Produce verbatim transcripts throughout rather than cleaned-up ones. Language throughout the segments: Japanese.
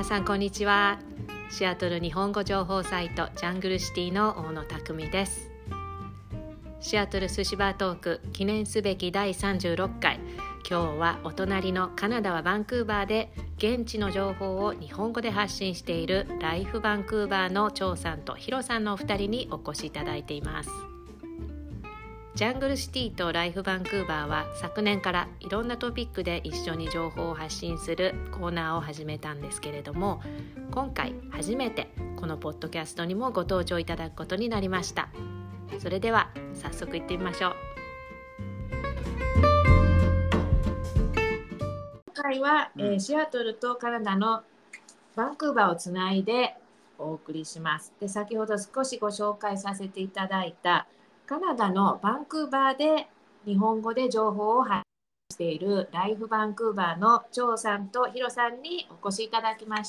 皆さんこんにちは。シアトル日本語情報サイトジャングルシティの大野匠です。シアトル寿司バートーク記念すべきだいさんじゅうろっかい、今日はお隣のカナダはバンクーバーで現地の情報を日本語で発信しているライフバンクーバーの張さんとヒロさんのお二人にお越しいただいています。ジャングルシティとライフバンクーバーは昨年からいろんなトピックで一緒に情報を発信するコーナーを始めたんですけれども、今回初めてこのポッドキャストにもご登場いただくことになりました。それでは早速行ってみましょう。今回は、うんえー、シアトルとカナダのバンクーバーをつないでお送りします。で、先ほど少しご紹介させていただいたカナダのバンクーバーで日本語で情報を発信しているライフバンクーバーの張さんとヒロさんにお越しいただきました。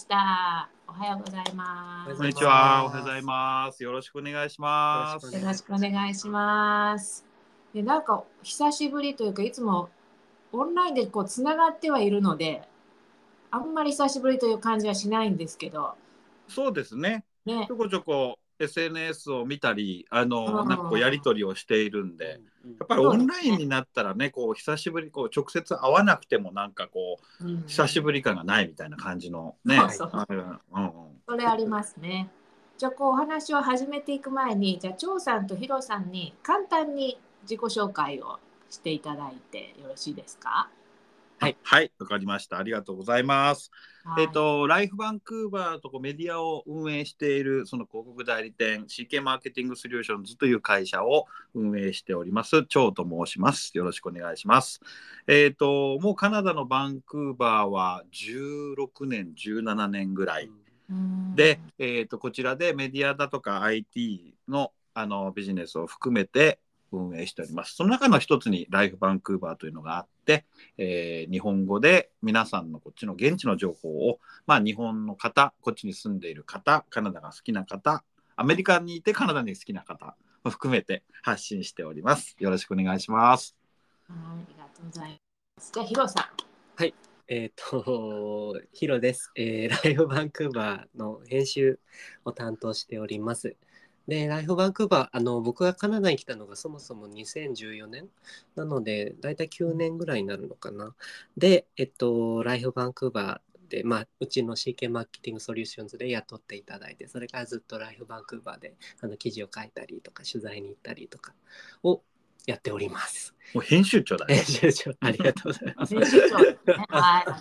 おはようございます。 こんにちは。おはようございます。よろしくお願いします。 よろしくお願いします。で、なんか久しぶりというか、いつもオンラインでこうつながってはいるので、あんまり久しぶりという感じはしないんですけど。 そうですね。ね、ちょこちょこ エスエヌエス を見たり、あの、 うん、 なんかこうやり取りをしているんで、うん、やっぱりオンラインになったらね、こう久しぶり、こう直接会わなくてもなんかこう、うん、久しぶり感がないみたいな感じのね。 そうそう、うんうん、それありますね。じゃあこうお話を始めていく前に、じゃあ張さんとヒロさんに簡単に自己紹介をしていただいてよろしいですか？ はい、はい、わかりました。ありがとうございます。はい、えっと、ライフバンクーバーとこうメディアを運営しているその広告代理店 シーケー マーケティングソリューションズという会社を運営しております張と申します。よろしくお願いします。えっと、もうカナダのバンクーバーはじゅうろくねん、じゅうななねんぐらいで、えっと、こちらでメディアだとか アイティー の、あのビジネスを含めて運営しております。その中の一つにライフバンクーバーというのがあって、えー、日本語で皆さんのこっちの現地の情報を、まあ、日本の方、こっちに住んでいる方、カナダが好きな方、アメリカにいてカナダに好きな方も含めて発信しております。よろしくお願いします。 はい、ありがとうございます。じゃあヒロさん。 はい、えっ、ー、とヒロです、えー。ライフバンクーバーの編集を担当しております。で、ライフバンクーバー、あの僕がカナダに来たのがそもそもにせんじゅうよねんなので、だいたいきゅうねんぐらいになるのかな。で、えっと、ライフバンクーバーで、まあ、うちの シーケー マーケティングソリューションズで雇っていただいて、それからずっとライフバンクーバーであの記事を書いたりとか、取材に行ったりとかをやっております。 もう編集長だね。 編集長、ありがとうございます。 編集長ですね。はい。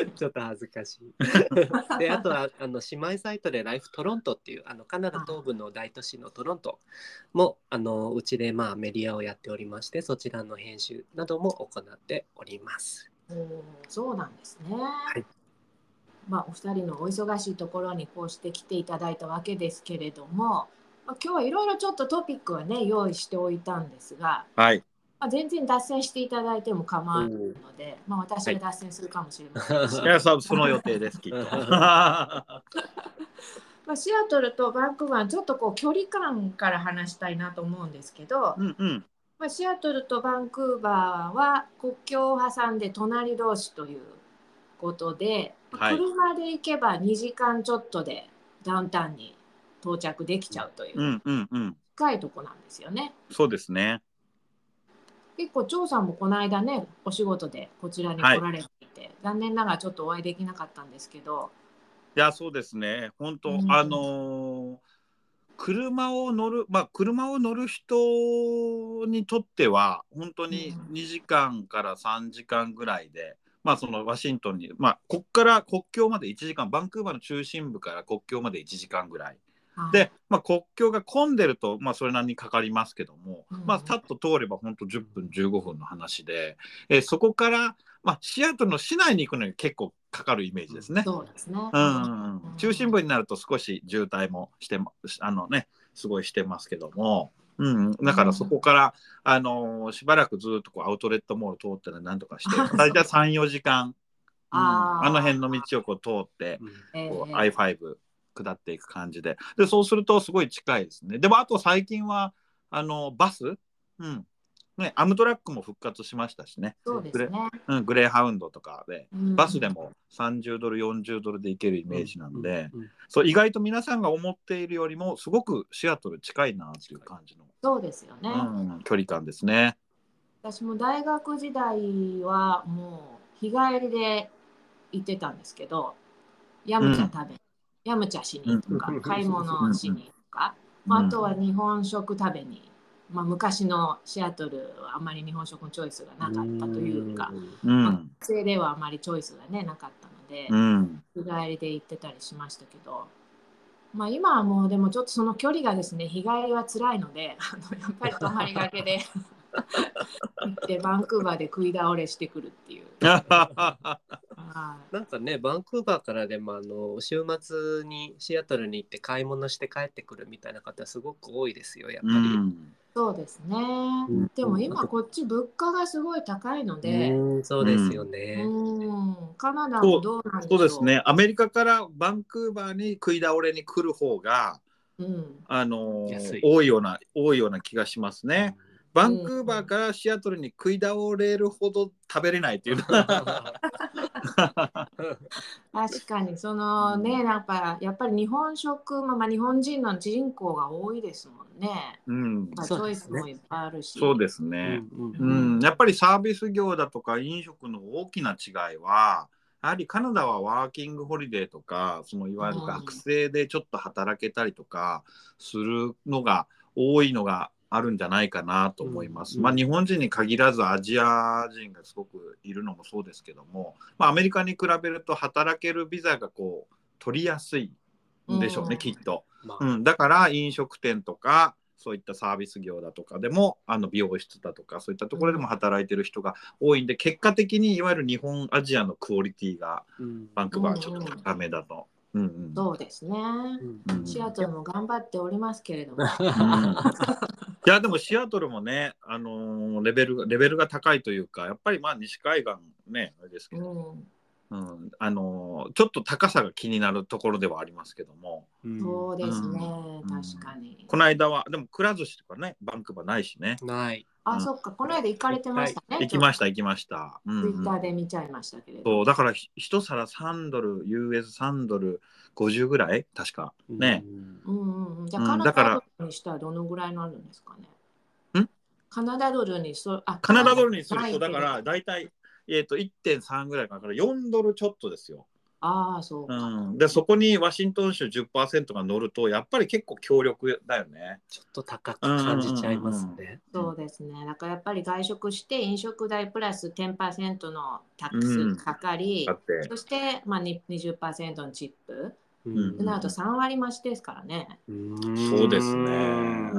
ちょっと恥ずかしい。で、あとはあの姉妹サイトでライフトロントっていうあのカナダ東部の大都市のトロントもあのうちでまあメディアをやっておりまして、そちらの編集なども行っております。 おー、そうなんですね。 はい。 まあお二人のお忙しいところにこうして来ていただいたわけですけれども、まあ、今日はいろいろちょっとトピックはね用意しておいたんですが、 はい。 まあ、全然脱線していただいても構わないので、まあ、私が脱線するかもしれませんし、 はい、いや、その予定ですきっと。 まあ、シアトルとバンクーバーちょっとこう距離感から話したいなと思うんですけど、 うんうん、 まあ、シアトルとバンクーバーは国境を挟んで隣同士ということで、はい、車で行けばにじかんちょっとでダウンタウンに到着できちゃうという近いとこなんですよね。 そうですね。 結構張さんもこの間ねお仕事でこちらに来られていて、はい、残念ながらちょっとお会いできなかったんですけど。 いや、そうですね、本当、うん、あのー、車を乗るまあ車を乗る人にとっては本当ににじかんからさんじかんぐらいで、うん、まあそのワシントンにまあこっから国境までいちじかん、バンクーバーの中心部から国境までいちじかんぐらいで、まあ、国境が混んでると、まあ、それなりにかかりますけども、うん、まあ、たっと通れば本当じゅっぷんじゅうごふんの話で、えー、そこから、まあ、シアトルの市内に行くのに結構かかるイメージですね。 そうですね、 うんうん、中心部になると少し渋滞もしてあのねすごいしてますけども、うん、だからそこから、あのー、しばらくずっとこうアウトレットモール通ったらなんとかして大体さんよじかん、うん、あ, あの辺の道をこう通って、うん、こう アイファイブ下っていく感じで、でそうするとすごい近いですね。でもあと最近はあのバス、うん、 ね、アムトラックも復活しましたしね。 そうですね。 グレ、うん、グレーハウンドとかで、 うん、 バスでもさんじゅうドルよんじゅうドルで行けるイメージなんで、 うんうんうん、 そう意外と皆さんが思っているよりもすごくシアトル近いなっていう感じの、 そうですよね、 うん、距離感ですね。 私も大学時代はもう日帰りで行ってたんですけど、ヤムチャ食べ、うん、ヤムチャしにとか、 うん、 買い物しにとか、うん、あとは日本食食べに、まあ、昔のシアトルはあまり日本食のチョイスがなかったというか、 うん、 まあ、学生ではあまりチョイスが、ね、なかったので、 うん、 日帰りで行ってたりしましたけど、まあ、今はもうでもちょっとその距離がですね、日帰りは辛いので、あのやっぱり泊まりがけで行ってバンクーバーで食い倒れしてくるっていう。 なんかね、バンクーバーからでもあの週末にシアトルに行って買い物して帰ってくるみたいな方すごく多いですよ、やっぱり。うん、 そうですね、うん、でも今こっち物価がすごい高いので、 うん、そうですよね、 うん、カナダもどうなんでしょう。 そうですね、アメリカからバンクーバーに食い倒れに来る方が、うん、あのー、多いような多いような気がしますね、うん、バンクーバーからシアトルに食い倒れるほど食べれないっていうのは確かにそのね、うん、なんかやっぱり日本食、まあ、日本人の人口が多いですもんね、うん、チョイスもいっぱいあるし。 そうですね、うんうん、やっぱりサービス業だとか飲食の大きな違いはやはりカナダはワーキングホリデーとかそのいわゆる学生でちょっと働けたりとかするのが多いのがあるんじゃないかなと思います、うん、まあ、日本人に限らずアジア人がすごくいるのもそうですけども、まあ、アメリカに比べると働けるビザがこう取りやすいんでしょうね、うん、きっと、まあうん、だから飲食店とかそういったサービス業だとかでもあの美容室だとかそういったところでも働いてる人が多いんで、結果的にいわゆる日本アジアのクオリティがバンクーバーはちょっと高めだと、うんうん、 そうですね、うん、シアトルも頑張っておりますけれども、うん、 いやでもシアトルもね、あのー、レベルレベルが高いというかやっぱりまあ西海岸ねあれですけど、うんうん、あのー、ちょっと高さが気になるところではありますけども、 うん、そうですね、うん、確かに。 この間はでもくら寿司とかねバンクーバーないしね。 ない。 あ、うん、そっか、この間行かれてましたね。 行きました行きました。 ツイッターで見ちゃいましたけれど。 そうだから一皿さんドル ユーエスさんドルごじゅうぐらい確かね。 うんうんうん。じゃあカナダドルにしたらどのぐらいになるんですかね。ん？カナダドルにそあカナダドルにするとだからだいたいえっと いってんさん ぐらいかなからよんドルちょっとですよ。 ああそうか、 うん、でそこにワシントン州 じゅっパーセント が乗るとやっぱり結構強力だよね。 ちょっと高く感じちゃいますね。 そうですね。だからやっぱり外食して飲食代プラス じゅっパーセント のタックスかかり、うん、そしてまあ にじゅっパーセント のチップ、うん、となるとさんわり増しですからね。 うんそうですね、うん、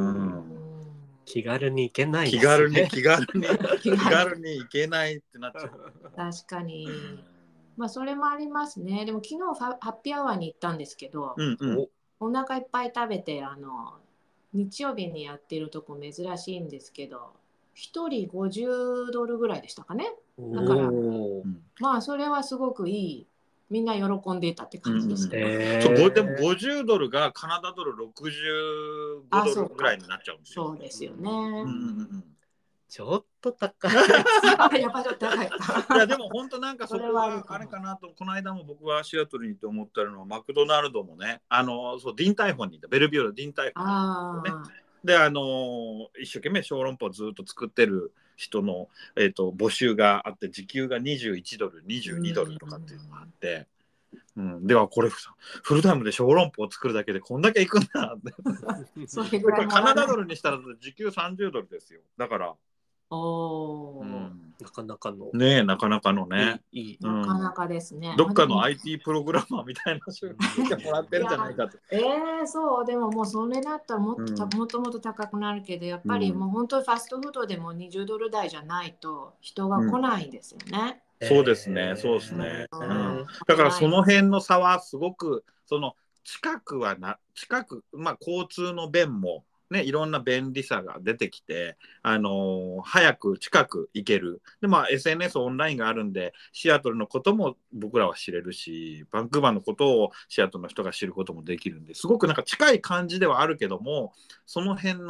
気軽に行けないですね。 気軽に気軽に気軽に行けないってなっちゃう。 確かに。まあそれもありますね。でも昨日ハッピーアワーに行ったんですけど、うんうん、お腹いっぱい食べてあの日曜日にやってるとこ珍しいんですけどひとりごじゅうドルぐらいでしたかね。だからまあそれはすごくいい、みんな喜んでいたって感じですね、うんえー、そうでもごじゅうドルがカナダドルろくじゅうごドルぐらいになっちゃうんですよ。 そうですよね、うんうんうんちょっと高いやっぱちょっと高いいやでも本当なんかそこはあれかなと、この間も僕はシアトルに行って思ったのはマクドナルドもね、あのそうディンタイフォンにいたベルビューのディンタイフォン、ね、であの一生懸命小籠包ずっと作ってる人の、えー、と募集があって時給がにじゅういちドルにじゅうにドルとかっていうのがあって、うん、ではこれフルタイムで小籠包を作るだけでこんだけいくんだってそれぐらいカナダドルにしたら時給さんじゅうドルですよ。だからおうん、なかなかのねえなかなかのねいい、うん、なかなかですね。 どっかの アイティー プログラマーみたいな仕事してもらってるんじゃないかとえー、そうでももうそれだったらもっと、うん、もっともっと高くなるけどやっぱりもう本当にファストフードでもにじゅうドル台じゃないと人が来ないんですよね、 うん、そうですねそうですね、うん、だからその辺の差はすごくその近くはな近くまあ交通の便もね、いろんな便利さが出てきて、あのー、早く近く行けるで、まあ、エスエヌエス オンラインがあるんでシアトルのことも僕らは知れるしバンクーバーのことをシアトルの人が知ることもできるんですごくなんか近い感じではあるけどもその辺の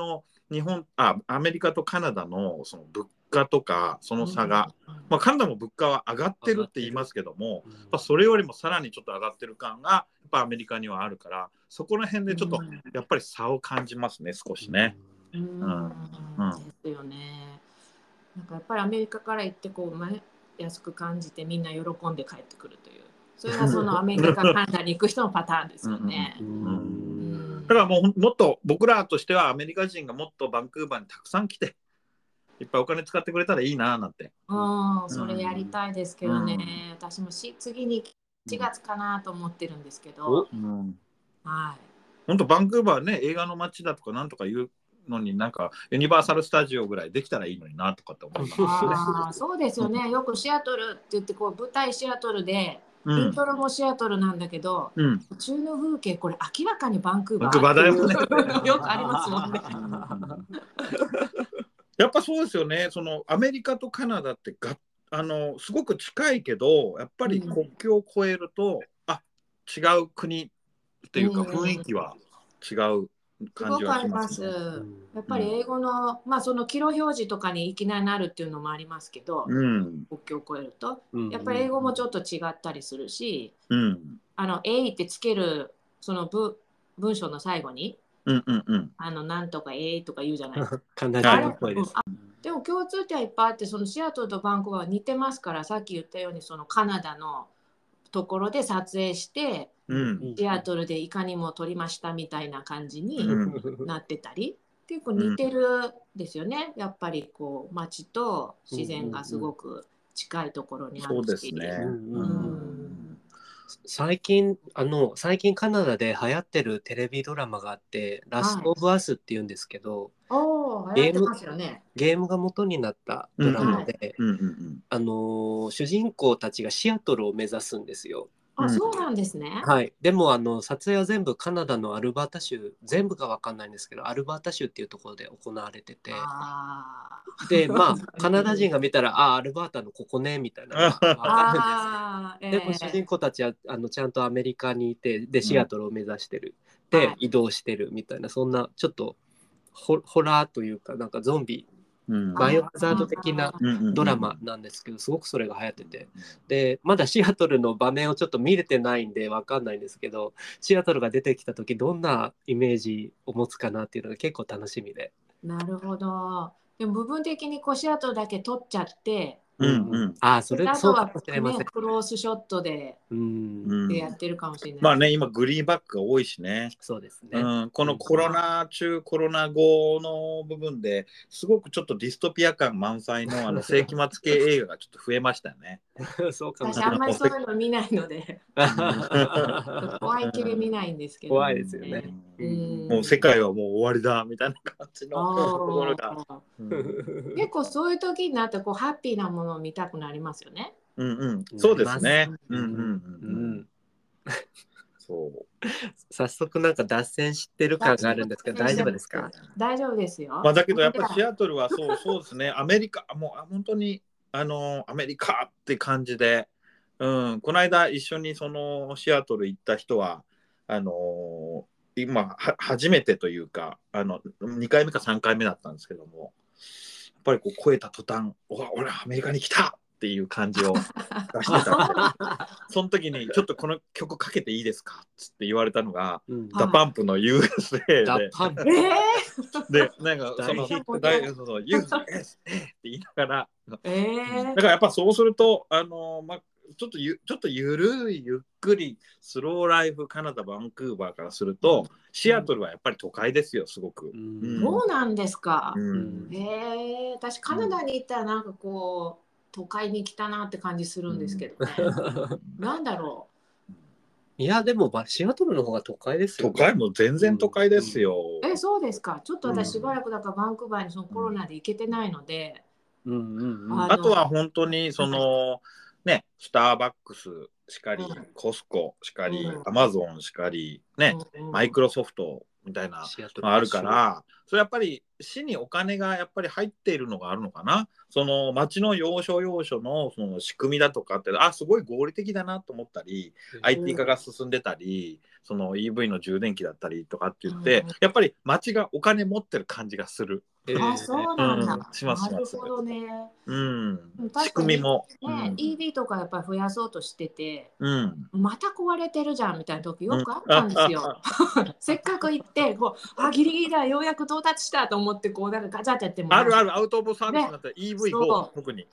日本あアメリカとカナダのその物価とかその差が、 うんまあ、カナダも物価は上がってるって言いますけども、 うんやっぱそれよりもさらにちょっと上がってる感がやっぱアメリカにはあるから、そこら辺でちょっとやっぱり差を感じますね、少しね。 うんうんですよね。なんかやっぱりアメリカから行ってこう、ま、安く感じてみんな喜んで帰ってくるという、それがそのアメリカカナダに行く人のパターンですよね。 ううんんだからもうもっと僕らとしてはアメリカ人がもっとバンクーバーにたくさん来ていっぱいお金使ってくれたらいいななんて。 うん、それやりたいですけどね。 うん私もし次にしがつかなと思ってるんですけおど、 うんはい。 本当バンクーバーね、映画の街だとかなんとか言うのに、なんかユニバーサル・スタジオぐらいできたらいいのになとかって思いますね。 ああ、そうですよね。よくシアトルって言ってこう舞台シアトルで、 うんイントロもシアトルなんだけど、 うん、 途中の風景これ明らかにバンクーババンクーバーだよねーっていうよくありますもんね。 やっぱそうですよね。そのアメリカとカナダってがあのすごく近いけど、やっぱり国境を越えると、あ違う国っていうかうん雰囲気は違うす感じごくありまはしますすね。 やっぱり英語の、まあそのキロ表示とかにいきなりなるっていうのもありますけど、 うん国境を越えると、 うんやっぱり英語もちょっと違ったりするし、 うんあの、えいってつける、その文文章の最後に、 うんうんうんあの、なんとかえいとか言うじゃないですか。 カナダっぽいです。 でも共通点はいっぱいあって、そのシアトルとバンクーバーは似てますから、さっき言ったようにそのカナダのところで撮影して、 うんシアトルでいかにも撮りましたみたいな感じにうんなってたり、結構似てるですよね。やっぱりこう街と自然がすごく近いところにあるし。 そうですね。 うんうん最近あの最近カナダで流行ってるテレビドラマがあって「ラスト・オブ・アス」っていうんですけど、 おー、流行ってますよね。 ゲームが元になったドラマで、 うんうんうんあのー主人公たちがシアトルを目指すんですよ。 あ、そうなんですね。 はい、でもあの撮影は全部カナダのアルバータ州、全部が分かんないんですけどアルバータ州っていうところで行われてて、 あでまあカナダ人が見たらあアルバータのここねみたいなのが分かるんですよ。 あー、 でも主人公たちはあのちゃんとアメリカにいて、でシアトルを目指してる、で、 はい、 移動してるみたいな、そんなちょっとホホラーというかなんかゾンビうんバイオハザード的なドラマなんですけど、すごくそれが流行ってて、でまだシアトルの場面をちょっと見れてないんで分かんないんですけど、シアトルが出てきた時どんなイメージを持つかなっていうのが結構楽しみで。 なるほど。でも部分的にこうシアトルだけ撮っちゃって、 うんうんああそれあとはそうかもしれません。 ね、クロースショットで、 うんでやってるかもしれない。 まあね、今グリーンバックが多いしね。 そうですね、 うん、このコロナ中、コロナ後の部分ですごくちょっとディストピア感満載のあの世紀末系映画がちょっと増えましたよね。 そうかもしれない。 私あんまりそういうの見ないので怖い系見ないんですけど、 怖いですよね。 うんもう世界はもう終わりだみたいな感じのところが。 あー結構そういう時になってこうハッピーなものを見たくなりますよね。 うんうん、そうですね。うんうんううんん。そう。 早速なんか脱線してる感があるんですけど大丈夫ですか？ 大丈夫ですよ。 まあだけどやっぱりシアトルはそうそうですね。アメリカもう本当にあのアメリカって感じで、うん、この間一緒にそのシアトル行った人はあの今は初めてというかあのにかいめかさんかいめだったんですけども、やっぱりこう超えた途端、お俺はアメリカに来たっていう感じを出してたんでその時にちょっとこの曲かけていいですかっつって言われたのが、 うん、 ダパンプの ユーエスエー で、 ダパンプえでなんかその大ヒット大そうそう ユーエスエー って言いながら、 ー、えーだからやっぱそうするとあのまあちょっとゆちょっとゆるいゆっくりスローライフカナダバンクーバーからすると、シアトルはやっぱり都会ですよすごく。 うんうんそうなんですか。 うんえー、私カナダに行ったらなんかこう都会に来たなって感じするんですけどね。なんだろいやでもまあシアトルの方が都会ですよ都ね。 会も全然都会ですよ。 う。え、そうですか。ちょっと私しばらくだからバンクーバーにそのコロナで行けてないので。 うんうんうん。 ああとは本当にそのねスターバックスしかり、 うんコスコしかり、 うんアマゾンしかりね、 うんうんマイクロソフトみたいなシアトルのあるから、それやっぱり市にお金がやっぱり入っているのがあるのかな。その町の要所要所のその仕組みだとかって、あ、すごい合理的だなと思ったり、アイティー 化が進んでたり、その イーブイ の充電器だったりとかって言って、 うんやっぱり町がお金持ってる感じがする。 あ、そうなんだ。 うんしますしなるますほどね。 うん確かに仕組みも、 ね、 うんイーブイ とかやっぱり増やそうとしてて、 うんまた壊れてるじゃんみたいな時よくあっうんたんですよ。せっかく行ってこうあギリギリだようやく到達したと思ってこうなんかガチャってやってもあるある。 るアウトオブサービスになったら イーブイゴー、 そう特に。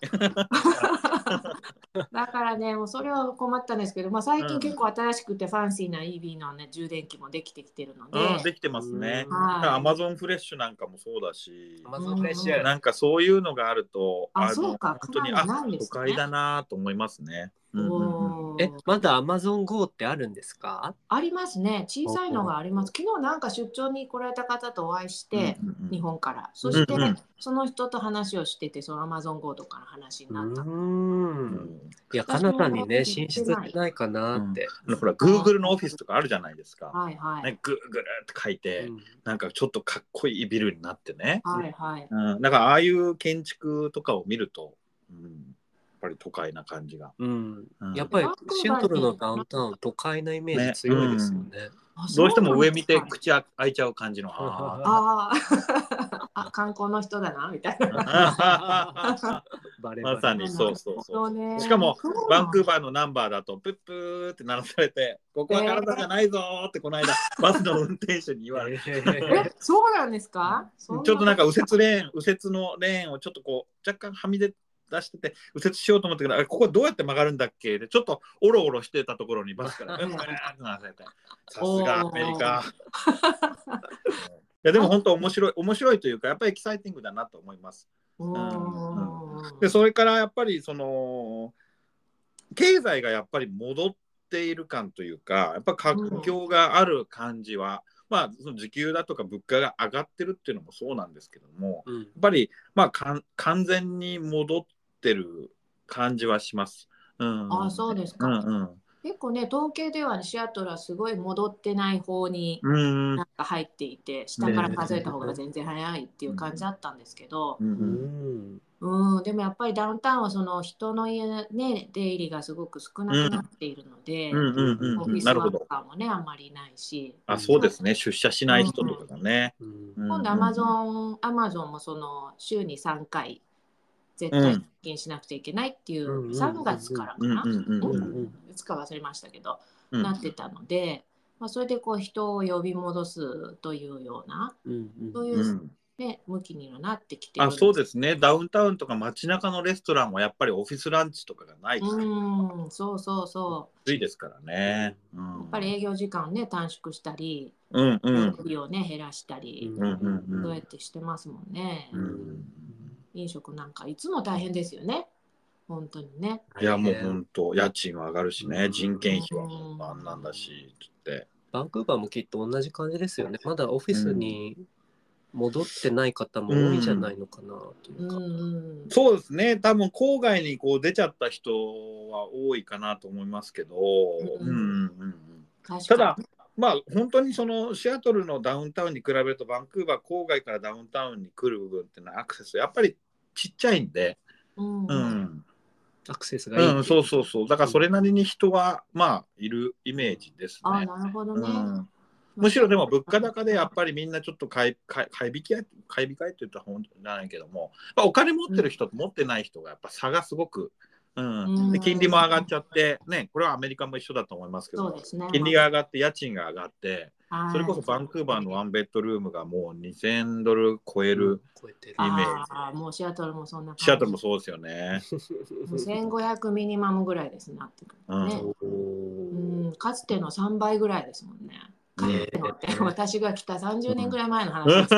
だからねもうそれは困ったんですけど、まあ、最うん近結構新しくてファンシーな イーブイ の、ね、充電器もできてきてるので、 うん、できてますね。 はいアマゾンフレッシュなんかもそうだし、 アマゾンフレッシュ。 なんかそういうのがあると、 あのそうか本当に、 熊あ、 野ないんですね都会だなと思いますね。うんうんうんおーえ、まだアマゾン ゴー ってあるんですか？ ありますね。小さいのがあります。昨日なんか出張に来られた方とお会いして、 うんうんうん日本から。そして、 うんうんその人と話をしてて、その Amazon Go とかの話になった。 うー。 うんんいや、かなたにね、 私も進出ってないかなって。 あのほら、Google のオフィスとかあるじゃないですか。 はいはい。 ね、Google って書いて、 うんなんかちょっとかっこいいビルになってね。 はいはい。 うん、だからああいう建築とかを見ると、うん、やっぱり都会な感じが。 うんうんやっぱりシアトルのダウンタウン、都会なイメージ強いですよね。 あどうしても上見てそうなんですか口開いちゃう感じの。ああーあ、観光の人だなみたいな。 ーバレバレまさにそうそうなそう。 るほどねしかもそうなんだバンクーバーのナンバーだとプップーって鳴らされて、ここはカナダじゃないぞーってこの間バスの運転手に言われて、 え、そうなんですか？ ちょっとなんか右折レーン、右折のレーンをちょっとこう若干はみ出出してて右折しようと思ったけど、あれここどうやって曲がるんだっけでちょっとオロオロしてたところにバスからブンブンって鳴らされて、さすがアメリカ。いやでも本当面白い面白いというかやっぱりエキサイティングだなと思います。 うんうんでそれからやっぱりその経済がやっぱり戻っている感というかやっぱ活況がある感じは、まあその時給だとか物価が上がってるっていうのもそうなんですけども、 うんやっぱりまあかん完全に戻ってる感じはします。うん、 あ、そうですか。 うんうん結構ね、統計では、ね、シアトルはすごい戻ってない方にうんなんか入っていて、下から数えた方が全然早いっていう感じだったんですけど、 うんううんんうん、でもやっぱりダウンタウンはその人の家、ね、出入りがすごく少なくなっているので、 うんうんうんうんオフィスワーなるほど。 カーもね、あんまりいないし、 あ、そうですね。出社しない人とかがね。 うんうん今度アマゾン、アマゾンもその週にさんかい絶対出勤しなくちゃいけないっていう、 うんさんがつからかな、 うんうんうんうんうんいつか忘れましたけど、 うんなってたので、まあ、それでこう人を呼び戻すというような、 うんそういうう、 んね、向きにはなってきてるんあ、そうですね。ダウンタウンとか街中のレストランはやっぱりオフィスランチとかがないから、 うん、そうそうそきついですからね。うう。やんっぱり営業時間をね、短縮したり、 うんうん料理をね、減らしたり、 うんうんうんそうやってしてますもんね。 うん飲食なんかいつも大変ですよね。本当にね。 いやもう本当家賃は上がるしね、 うん人件費はもうあんなんだしって。 バンクーバーもきっと同じ感じですよね。まだオフィスに戻ってない方も多いんじゃないのかなというか。 うんうん、 そうですね。多分郊外にこう出ちゃった人は多いかなと思いますけど、うんうんうんうん確かただまあ本当にそのシアトルのダウンタウンに比べるとバンクーバー郊外からダウンタウンに来る部分っていうのはアクセスやっぱりちっちゃいんで、 うんううんんアクセスがいい。 うん、そうそうそうだからそれなりに人はまあいるイメージですね。 あなるほどね。 うんむしろでも物価高でやっぱりみんなちょっと買い買い買い引きや買い控えって言ったら本当じゃないけども、まあ、お金持ってる人と持ってない人がやっぱ差がすごく、うんで金利も上がっちゃってね、これはアメリカも一緒だと思いますけど、 そうですね。 金利が上がって家賃が上がって、 はいそれこそバンクーバーのワンベッドルームがもうにせんドル超える超えてる。 イメージ。 ああもうシアトルもそんな感じ。 シアトルもそうですよね。 もうせんごひゃくミニマムぐらいですなってくるね。 おうーん、かつてのさんばいぐらいですもんね。かつてのって、 ね私が来たさんじゅうねんぐらい前の話です。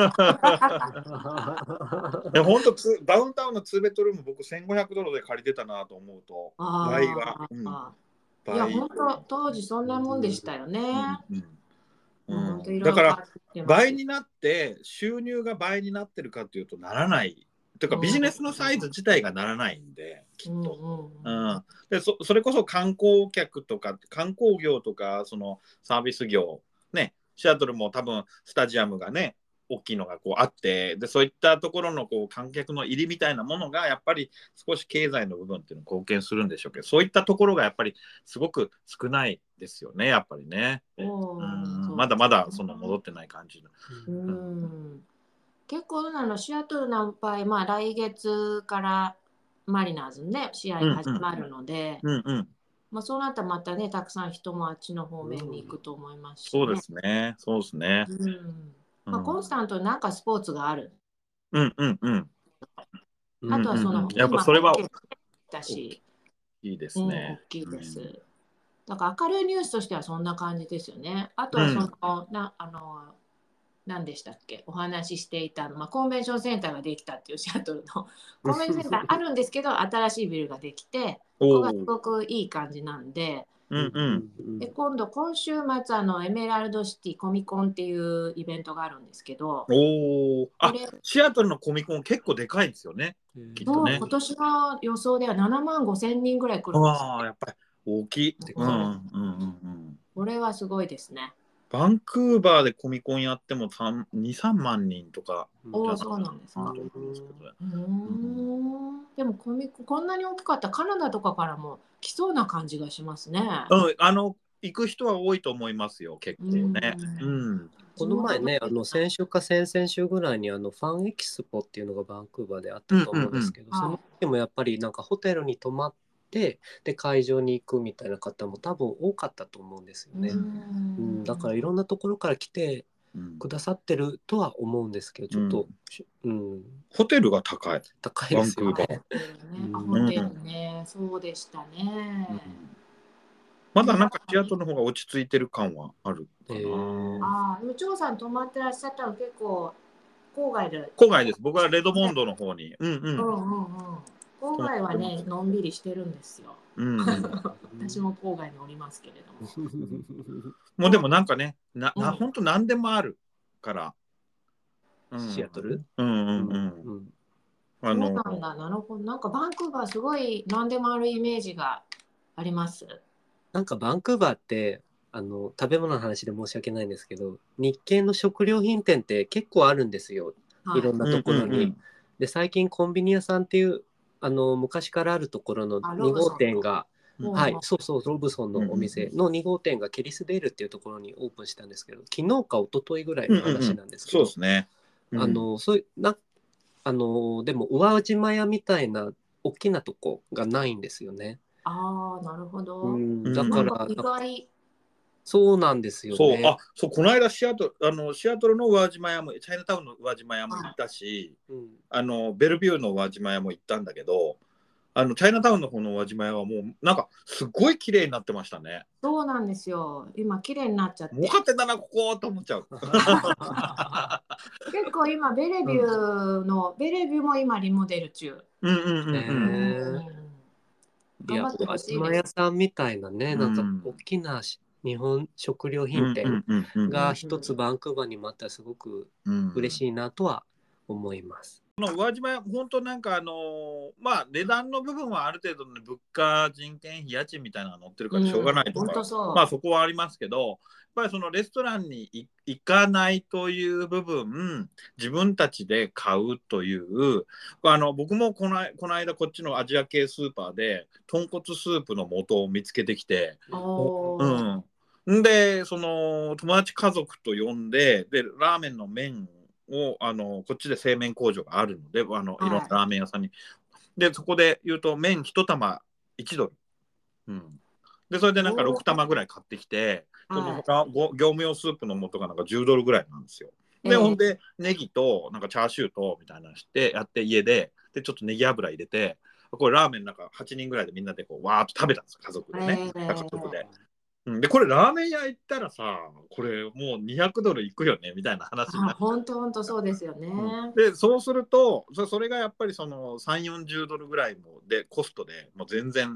いや本当ツダウンタウンのツーベッドルーム僕せんごひゃくドルで借りてたなと思うとあー倍は、うん、 いや本当当時そんなもんでしたよね。 うんうんうんうんだから倍になって収入が倍になってるかというとならないというかうんビジネスのサイズ自体がならないんできっうんと、 うんうん、で そ, それこそ観光客とか観光業とかそのサービス業ねシアトルも多分スタジアムがね大きいのがこうあって、でそういったところのこう観客の入りみたいなものがやっぱり少し経済の部分っていうのに貢献するんでしょうけど、そういったところがやっぱりすごく少ないですよね、やっぱりね。うんまだまだその戻ってない感じの。 うん、結構あのシアトルの場合、まあ、来月からマリナーズね試合が始まるので、 うんうん、 まあ、そうなったらまたねたくさん人もあっちの方面に行くと思いますし、 ね、そうですねそうですね、 うんまあ、コンスタントになんかスポーツがある。 うんうんうん。 あとはその、 うんうん、やっぱそれはだし、 いいですね。 うん、大きいです。うん、だから明るいニュースとしてはそんな感じですよね。あとはその、うん、なあの何でしたっけお話ししていたの、まあ、コンベンションセンターができたっていうシアトルのコンベンションセンターあるんですけど新しいビルができてここがすごくいい感じなんで。 うんうん、 で今度今週末あのエメラルドシティコミコンっていうイベントがあるんですけど、 おあシアトルのコミコン結構でかいんですよね、きっとね。 今年の予想ではななまんごせんにんぐらい来るんですよ。 ああやっぱり大きい、うんうんうんうん、 これはすごいですね。 バンクーバーでコミコンやってもに、さんまんにんとか。 おお、そうなんですか。でもコミコンこんなに大きかったカナダとかからも来そうな感じがしますね。 うん、あの行く人は多いと思いますよ結構ね。うん、うん、 この前ねあの先週か先々週ぐらいにあのファンエキスポっていうのがバンクーバーであったと思うんですけど、うんうんうん、その時もやっぱりなんかホテルに泊まってで会場に行くみたいな方も多分多かったと思うんですよね。うん、だからいろんなところから来てくださってるとは思うんですけど、ちょっと、うんうん、 ホテルが高い高いですよね。 ホテルね、そうでしたね。うん、 まだなんかシアトルの方が落ち着いてる感はあるかな。えー、ああ、張さん泊まってらっしゃったの結構郊外で。 郊外です。僕はレドモンドの方に。うんうん。うんうんうん。 郊外はね、のんびりしてるんですよ。うんうん、私も郊外におりますけれども。 もうでもなんかね、な、な、本当何でもあるから。 うん、シアトル。 うんうんうん。うん、 あの。そうなんだ、なるほど。なんかバンクーバーすごい何でもあるイメージがあります。 なんかバンクーバーってあの食べ物の話で申し訳ないんですけど、日系の食料品店って結構あるんですよ。はい、いろんなところに。うんうんうん、で最近コンビニ屋さんっていうあの昔からあるところのに号店が、はい、そうそうロブソンのお店のに号店がケリスデールっていうところにオープンしたんですけど、昨日か一昨日ぐらいの話なんですけど、うんうんうん、そうですね。うん、あのそういうなあのでも宇和島屋みたいな大きなとこがないんですよね。 ああ、なるほど。 うん、だから、 意外。 そうなんですよね。 そう、あ、そう、この間シアトル、あのシアトルの宇和島屋も、チャイナタウンの宇和島屋も行ったし、うん、あのベルビューの宇和島屋も行ったんだけど、あのチャイナタウンの方の宇和島屋はもうなんかすごい綺麗になってましたね。 そうなんですよ。今綺麗になっちゃって。 儲かってたなここと思っちゃう。 結構今ベレビューの、うん、ベレビューも今リモデル中。 うんうんうんうん。 いや、宇和島屋さんみたいなね、なんか大きな日本食料品店が一つバンクーバーにもあったらすごく嬉しいなとは思います。 この宇和島屋、本当なんかあのー、まあ値段の部分はある程度の物価、人件費、家賃みたいなのが載ってるからしょうがないとか、うん、そまあそこはありますけど、やっぱりそのレストランに行かないという部分、自分たちで買うという、あの僕もこの、この間こっちのアジア系スーパーで豚骨スープの素を見つけてきて、うん、でその友達家族と呼んで、でラーメンの麺をあのこっちで製麺工場があるので、あのいろんなラーメン屋さんに、はい、でそこで言うと麺一玉いちドル、うん、でそれでなんかろく玉ぐらい買ってきて、その他業務用スープの素がなんかじゅうドルぐらいなんですよ。で、えー、ほんでネギとなんかチャーシューとみたいなのしてやって家で、でちょっとネギ油入れて、これラーメンなんかはちにんぐらいでみんなでこうわーっと食べたんですよ、家族でね、えー、家族で。でこれラーメン屋行ったらさ、これもうにひゃくドルいくよねみたいな話になって、 本当本当そうですよね、 うん、でそうするとそれがやっぱりそのさんじゅう、よんじゅうドルぐらいもでコストでもう全然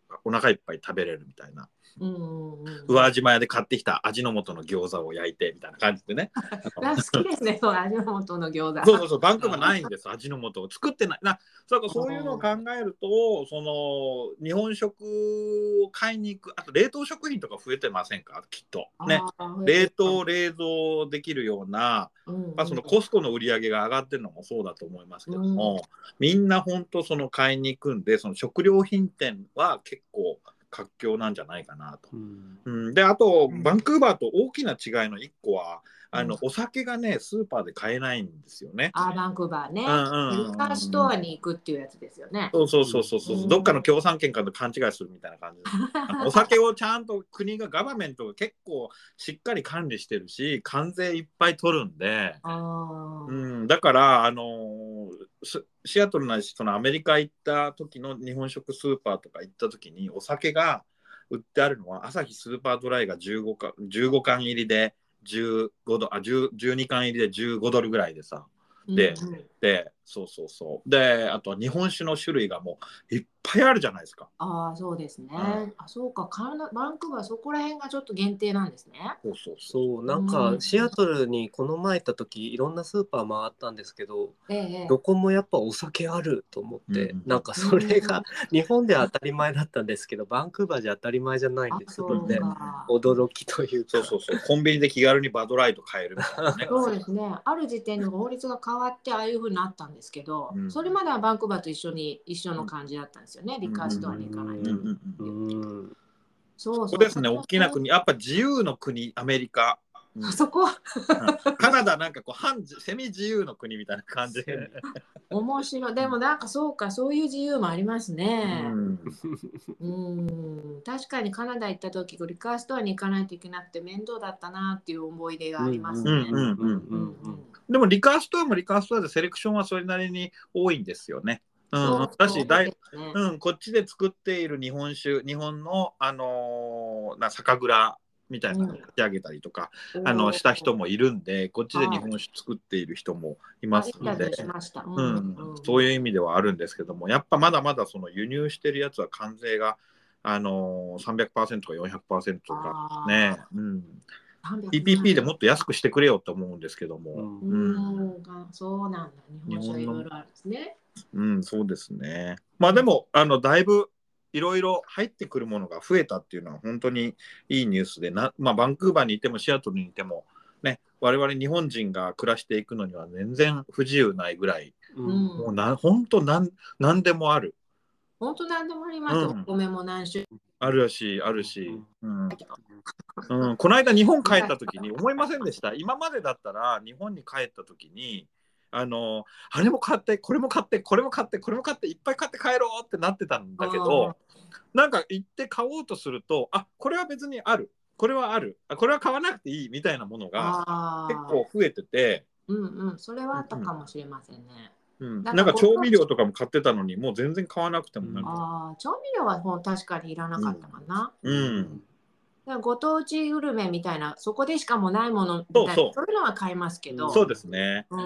お腹いっぱい食べれるみたいな。 うんうんうん、 宇和島屋で買ってきた味の素の餃子を焼いてみたいな感じでね。 好きですね、そう味の素の餃子。 そうそうそう、バンクーバーないんです、味の素を作ってないな。そうそういうのを考えると、その日本食を買いに行く、あと冷凍食品とか増えてませんか、きっとね。冷凍冷蔵できるような、うんうん、まあ、そのコストの売り上げが上がってるのもそうだと思いますけども、うん、みんな本当その買いに行くんで、その食料品店は結構活況なんじゃないかなと。うんうん、であとバンクーバーと大きな違いのいっこは、あの、うん、お酒がねスーパーで買えないんですよね。 あ、バンクーバーね。リカーストアに行くっていうやつですよね。 そうそうそうそうそう、うん、どっかの共産圏かと勘違いするみたいな感じでお酒をちゃんと国がガバメントが結構しっかり管理してるし、関税いっぱい取るんで、あ、うん、だからあのシアトルないし、そのアメリカ行った時の日本食スーパーとか行った時にお酒が売ってあるのは、アサヒスーパードライがじゅうごかん、じゅうごかん入りでじゅうごドル、あ、じゅう、じゅうにかん入りでじゅうごドルぐらいでさ、で、うんうん、で、そうそうそう。で、あとは日本酒の種類がもういっぱいあるじゃないですか。 ああ、そうですね。うん、あ、そうか、バンクーバーそこら辺がちょっと限定なんですね。 そうそうそう。なんかシアトルにこの前行った時、いろんなスーパー回ったんですけど、ええ、どこもやっぱお酒あると思って、うん、なんかそれが日本では当たり前だったんですけど、バンクーバーじゃ当たり前じゃないんで、ちょっとね、驚きというか。 そうそうそう。コンビニで気軽にバドライト買えるみたいなね。 そうですね。ある時点で法律が変わってああいう風になったんですけど、うん、それまではバンクーバーと一緒に一緒の感じだったんですよね。リカーストアに行かないと。 そうそうですね。大きな国、やっぱ自由の国、アメリカ。 うん、あそこカナダなんかこう半セミ自由の国みたいな感じで面白い。でもなんかそうか、そういう自由もありますね。うん、うん、確かにカナダ行った時リカーストアに行かないといけなくて面倒だったなっていう思い出がありますね。 でもリカーストアもリカーストアでセレクションはそれなりに多いんですよね。うん、だしだい、うん、こっちで作っている日本酒、日本の、あのー、な酒蔵みたいなのを立ち上げたりとか、うん、あのした人もいるんで、こっちで日本酒作っている人もいますので、そういう意味ではあるんですけども、やっぱまだまだその輸入してるやつは関税が、あのー、さんびゃくパーセント か よんひゃくパーセント とかね、うん、ピーピーピー でもっと安くしてくれよと思うんですけども、 うんうん、そうなんだ。日本酒いろいろあるんですね。 うん、そうですね。まあでもあのだいぶいろいろ入ってくるものが増えたっていうのは本当にいいニュースで、な、まあ、バンクーバーにいてもシアトルにいても、ね、我々日本人が暮らしていくのには全然不自由ないぐらい、うん、もうな本当なん何でもある。 本当何でもあります。うん、お米も何種あるしあるし、うんうん、この間日本帰った時に思いませんでした。今までだったら日本に帰った時にあのあれも買ってこれも買ってこれも買ってこれも買っていっぱい買って帰ろうってなってたんだけど、なんか行って買おうとすると、あ、これは別にある、これはある、あ、これは買わなくていいみたいなものが結構増えてて、 うんうん、それはあったかもしれませんね。 うん、なんか調味料とかも買ってたのにもう全然買わなくてもなんか、 あ、調味料はもう確かにいらなかったかな。 うん、うんご当地グルメみたいな、そこでしかもないものみたいな、そうそう、そういうのは買いますけど、 そうですね、 うん、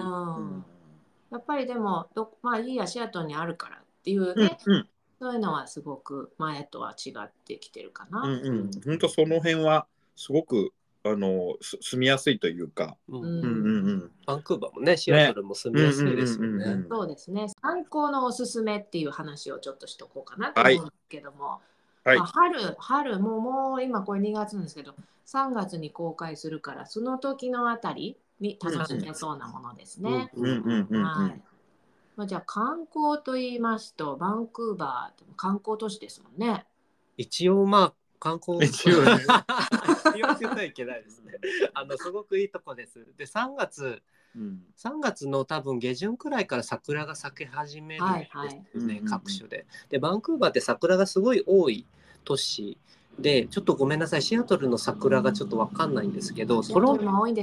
やっぱりでもど、まあいいや、シアトルにあるからっていうね、うんうん、そういうのはすごく前とは違ってきてるかな。 うんうん、本当その辺はすごくあの住みやすいというか、うんうんうん、 バンクーバーもね、シアトルも住みやすいですよね。 そうですね。観光のおすすめっていう話をちょっとしとこうかなと思うんですけども、はいはい、まあ、春、春もう、もう今これにがつなんですけど、さんがつに公開するから、その時のあたりに楽しめそうなものですね。じゃあ観光と言いますと、バンクーバーでも観光都市ですもんね。 一応まあ観光一応ね言わせてはいけないですね。あのすごくいいとこです。でさんがつ、うん、さんがつの多分下旬くらいから桜が咲き始めるんですよね、各所で。でバンクーバーって桜がすごい多い都市で、ちょっとごめんなさい、シアトルの桜がちょっとわかんないんですけど、 シアトルも多いんですよ。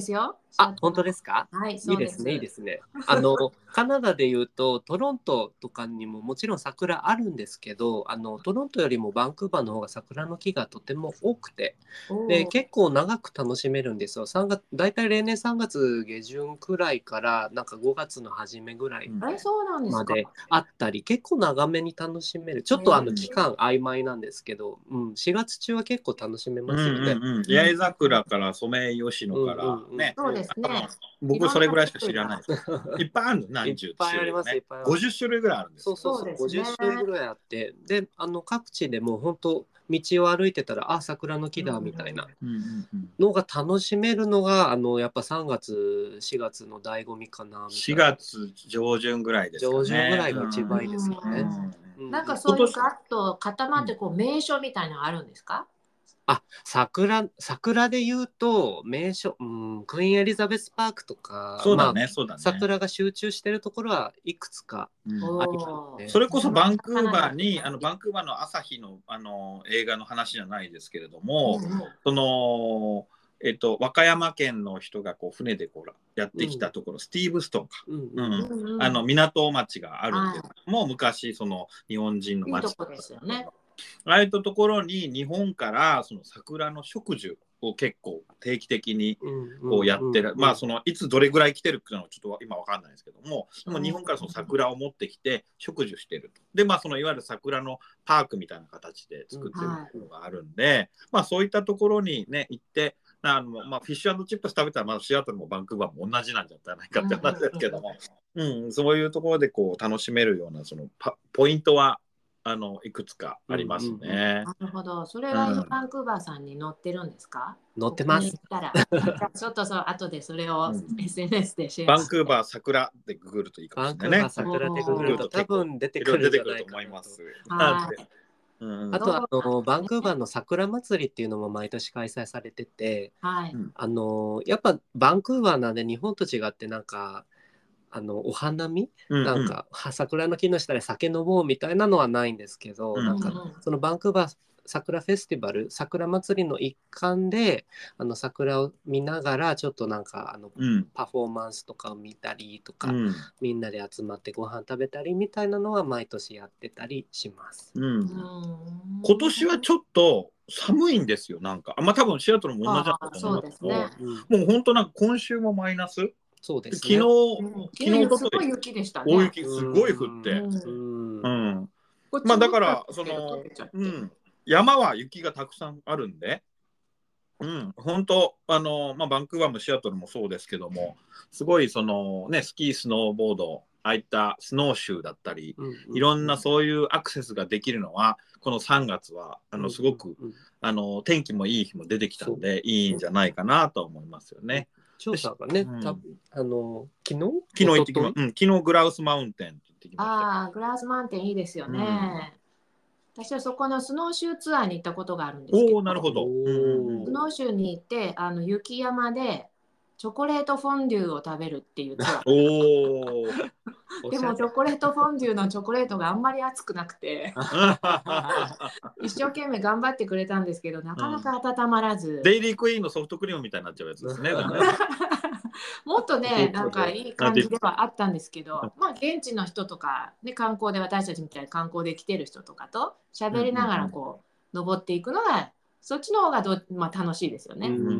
あ、本当ですか？ はい、 いそです。 いうですね、いいですね。あの、カナダで言うと、トロントとかにももちろん桜あるんですけど、あの、トロントよりもバンクーバーの方が桜の木がとても多くて、で、 おー、 結構長く楽しめるんですよ。さんがつ、だいたい例年さんがつ下旬くらいから、なんかごがつの初めぐらいうんえ、そうなんですか。 まであったり、結構長めに楽しめる。ちょっとあのえー期間曖昧なんですけど、うん、しがつ中は結構楽しめうんますよね。 うんうん。八重桜からソメイヨシノうんからうんうんね。 そうです多分ね。い僕ろんなそれぐらいしか種類が。 知らないです。いっぱいあるの、 いっ何十ぱいあります、い種類もね。 っぱいあります。 ごじゅっ種類ぐらいあるんですよ。 そうそうそう、 そうですね。 ごじゅっ種類ぐらいあって、で、あの各地でもう本当、道を歩いてたら、あ、桜の木だみたいなうんうんうん。 のが楽しめるのが、あのやっぱさんがつ、しがつの醍醐味かなみたいな。 しがつ上旬ぐらいですか上旬ぐらね。 いが一番いいですよね。 うんうんうん、 なんかそういう今年、 ガッと固まっうんてこう名所みたいなのあるんですか？ あ、桜、桜で言うと、名所、うん、クイーンエリザベスパークとか、まあ、 そうだね、そうだね。 桜が集中してるところはいくつかうんありますおー、 ね。 それこそバンクーバーカナダに、あのバンクーバーの朝日の、あの映画の話じゃないですけれども、 うんうん、 その、えっと、和歌山県の人がこう船でこうやってきたところ、スティーブストンか、 うんううんん、 うんうん、 あの港町があるんですはけども、昔その日本人の町いいいとこですよね。 ああいったところに日本からその桜の植樹を結構定期的にこうやってる、 うんうんうん、 まあそのいつどれぐらい来てるっていうのはちょっと今わかんないですけども、でも日本からそのうん桜を持ってきて植樹してると。でまあそのいわゆる桜のパークみたいな形で作ってるのがあるんで、まあそういったところにね行って、あのまあ、フィッシュ&チップス食べたら、まあ、シアトルもバンクーバーも同じなんじゃないかって話ですけども、うん、そういうところでこう楽しめるようなそのパポイントはあのいくつかありますね。 うんうんうん、 なるほど。それは今、バンクーバーさんに載ってるんですか？ 載ってます。 ここに行ったら。ちょっとそう、後でそれを エスエヌエス でシェアして。 バンクーバー桜でググるといいかもしれないね。 バンクーバー桜でググると多分出てくるんじゃないかなと。 はい。 うん、 あとあのバンクーバーの桜祭りっていうのも毎年開催されてて、 はい、 あのやっぱバンクーバーなんで日本と違ってなんかあのお花見、 うんうん、 なんか桜の木の下で酒飲もうみたいなのはないんですけど、 うん、 なんかそのバンクーバー桜フェスティバル、桜祭りの一環であの桜を見ながらちょっとなんかあの、うん、パフォーマンスとかを見たりとか、うん、みんなで集まってご飯食べたりみたいなのは毎年やってたりします。 うん、今年はちょっと寒いんですよ。なんかあ、まあ多分シアトルも同じだと思うんですけど、もう本当なんか今週もマイナス。 そうですね、昨日、うん、 昨日すごい雪でしたね。 大雪すごい降って、うんうん、まあだからその、うん、山は雪がたくさんあるんで、うん、本当あのまあバンクーバーもシアトルもそうですけども、すごいそのねスキースノーボードああいったスノーシューだったり、うんうんうん、いろんなそういうアクセスができるのはこのさんがつはあのすごく、うんうん、あの天気もいい日も出てきたんでいいんじゃないかなと思いますよね。 調査がね、うん、あの昨日昨日行ってきました、うん、昨日グラウスマウンテン行ってきました。 ああ、グラウスマウンテンいいですよね、うん、私はそこのスノーシューツアーに行ったことがあるんですけど、 おー、なるほど、 スノーシューに行ってあの雪山でチョコレートフォンデュを食べるっていうツアーおでもチョコレートフォンデュのチョコレートがあんまり熱くなくて一生懸命頑張ってくれたんですけどなかなか温まらず、うん、 デイリークイーンのソフトクリームみたいになっちゃうやつですねもっとねなんかいい感じではあったんですけど、まあ現地の人とか、ね、観光で私たちみたいに観光で来てる人とかと喋りながらこう、うんうんうん、登っていくのがそっちの方がど、まあ、楽しいですよね。うん、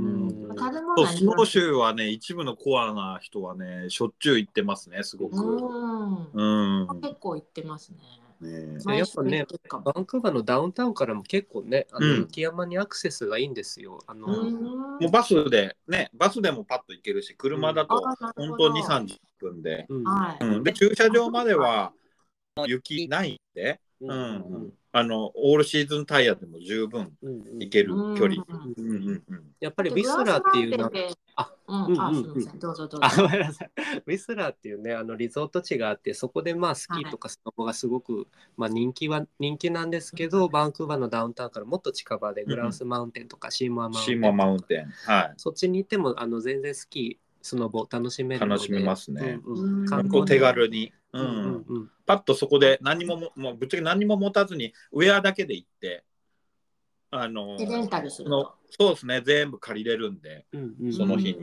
食べ物スノーシューはね一部のコアな人はねしょっちゅう行ってますねすごく。 うんうん、結構行ってますね。 ねやっぱねバンクーバーのダウンタウンからも結構ねあの雪山にアクセスがいいんですよ。あのもうバスでねバスでもパッと行けるし車だと本当にさんじゅっぷんで、うんうん、で駐車場までは雪ないんで。うんうん、あのオールシーズンタイヤでも十分行ける距離。 やっぱりウィスラーっていうのはあ、うんうんうん、どうぞどうぞ。あ、ごめんなさい。ウィスラーっていうねあのリゾート地があってそこでまあスキーとかスノボがすごく、はい、まあ人気は人気なんですけど、バンクーバーのダウンタウンからもっと近場でグラウスマウンテンとかシーモアマウンテンとか、シーモアマウンテン、はい、そっちに行ってもあの全然スキースノボ楽しめるので楽しめますね。 うんうん、 観光手軽に、うんうんうん、パッとそこで何ももうぶっちゃけ何も持たずにウェアだけで行ってあのレンタルするのそうですね全部借りれるんで、うんうん、その日に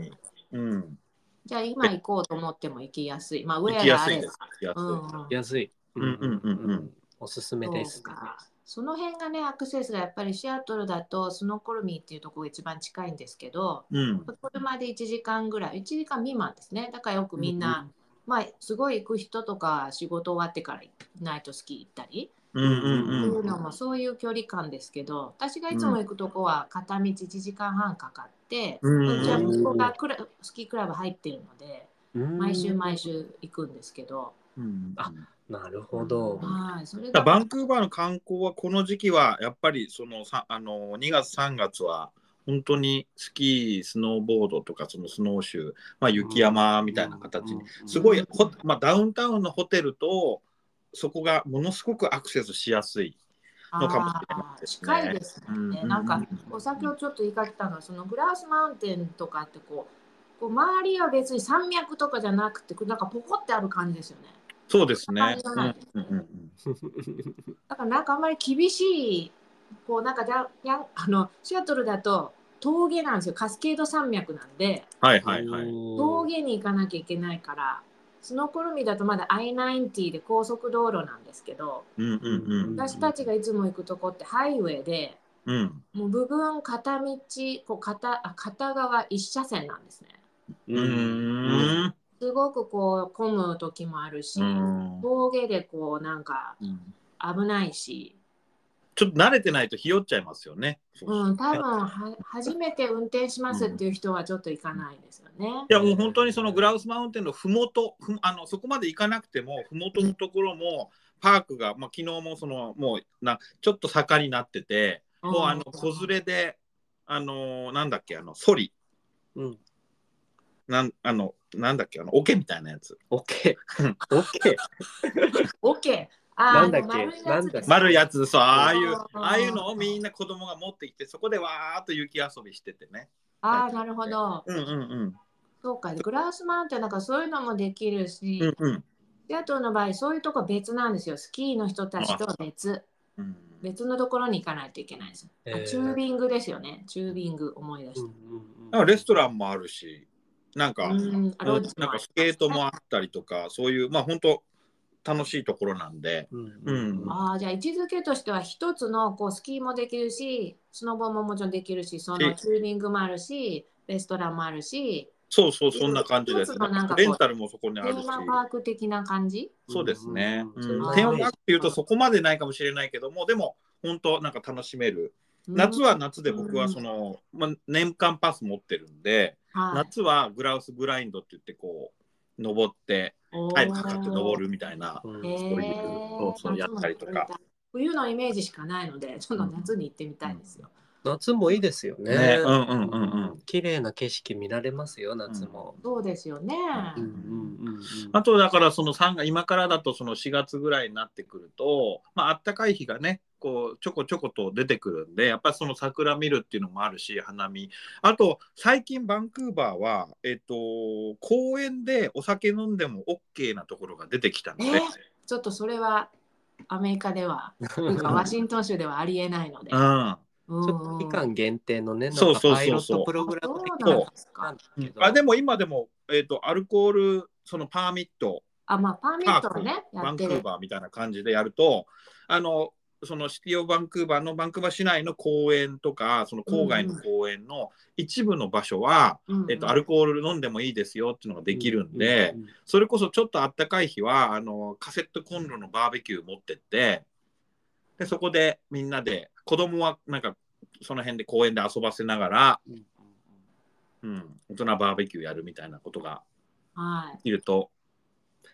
うん、 じゃあ今行こうと思っても行きやすい。まあ、ウ行ェきやすいです。 アがあれば。 行きやすい。 うんうん安い。 うんうんうんうん。 おすすめそです。 うか。その辺がね、アクセスがやっぱりシアトルだとスノーコルミーっていうところが一番近いんですけど、 うん、 車でいちじかんぐらい、いちじかん未満ですね。だからよくみんうな、まあ、すごい行く人とか仕事終わってからナイトスキー行ったり、 うんうんそううんいうのもそういう距離感ですけど、私がいつうんも行くとこは片道いちじかんはんかかって、 うんうちは息子うんがクラスキークラブ入ってるので、毎週毎週行くんですけど、 うん。 あ、なるほど。 はい、それだがバンクーバーの観光はこの時期はやっぱりそのさあのにがつさんがつは本当にスキースノーボードとかそのスノーシュー、まあ、雪山みたいな形にすごいほ、まあ、ダウンタウンのホテルとそこがものすごくアクセスしやすいのかもしれないああ、 ですね。 近いですもんね。なんか、お酒ををちょっと言いかけたのは、そのグラスマウンテンとかってこう、こう周りは別に山脈とかじゃなくて、なんかポコってある感じですよね。 そうですね。 感じじゃないですね。 うんうんうんだからなんかあんまり厳しい、こうなんかだやあのシアトルだと峠なんですよ。カスケード山脈なんで、 はいはいはい。 峠に行かなきゃいけないから、スノーコルミだとまだ アイナインティー で高速道路なんですけど、 うんうんうん私たちがいつも行くとこってハイウェイで、 うんもう部分片道こう 片, あ片側一車線なんですね。 うんうんすごくこう混む時もあるうし、 ん峠でこうなんかうん危ないし、 ちょっと慣れてないとひよっちゃいますよね。そううん、多ね分は初めて運転しますっていう人はちょっと行かないですよね。 いやもう本当にそのグラウスマウンテンのふもと、ふあのそこまで行かなくても、ふもとのところもパークが、まあ、昨日もそのもうなちょっと坂になってて、もうあの子連れで、あのなんだっけ、あのソリ、 うん、 なんあのなんだっけ、あの桶みたいなやつ。 オッケー。オッケー。 オッケー。ああ、 なんだっけ丸いやつです。 丸いやつ、そう、ああいう、 あーああいうのをみんな子供が持ってきて、そこでわーっと雪遊びしててね。 あー、なるほど。 うんうんうん。 そうか、グラスマウンテンなんかそういうのもできるうし、 んうん。 シアトルの場合、そういうとこ別なんですよ。スキーの人たちとは別。 うん別のところに行かないといけないです。 えーあチュービングですよね。チュービング思い出した。 なんかレストランもあるし、なんか、 うん、あロッジなんかもありスケートもあったりとか、そういう、まあ本当楽しいところなんで、 うんうんああ、じゃあ位置づけとしては一つのこうスキーもできるし、スノボももちろんできるし、そのチュービングもあるし、レストランもあるし、 そうそう、そんな感じです。 一つのなんかこうレンタルもそこにあテるし、 ーマパーク的な感じ。 そうですね。 うんうんうんテーマパークっていうとそこまでないかもしれないけども、でも本当なんか楽しめる。夏は夏で僕はその、まあ、年間パス持ってるんで、 はい、 夏はグラウスグラインドって言ってこう登ってタイムかかって登るみたいな、 うんそういうそうそうやったりとか。 冬のイメージしかないので、ちょっと夏に行ってみたいですよ。 夏もいいですよね。 ね、うんうんうんうん。 綺麗な景色見られますよ、夏も。 うん、そうですよね。 うんうんうんうん、 あとだからそのさんが今からだとそのしがつぐらいになってくると、まあ暖かい日がね、こうちょこちょこと出てくるんで、やっぱりその桜見るっていうのもあるし、花見。あと最近バンクーバーはえっと公園でお酒飲んでも OK なところが出てきたので、 えー、ちょっとそれはアメリカでは、ワシントン州ではありえないので。 うんちょっと期間限定のね、 そうそうそうそうパイロットプログラム的なんですか。 なんだけどあでも今でも、えーと、アルコールそのパーミット、 あ、まあ、パーミットはね、 バンクーバーみたいな感じでやると、あのそのシティオブバンクーバーのバンクーバー市内の公園とか、その郊外の公園の一部の場所は、うんうん、えーと、アルコール飲んでもいいですよっていうのができるんで、うんうんうん、それこそちょっとあったかい日はあのカセットコンロのバーベキュー持ってって、でそこでみんなで、子供はなんかその辺で公園で遊ばせながら、うんうん、大人バーベキューやるみたいなことができると、はい、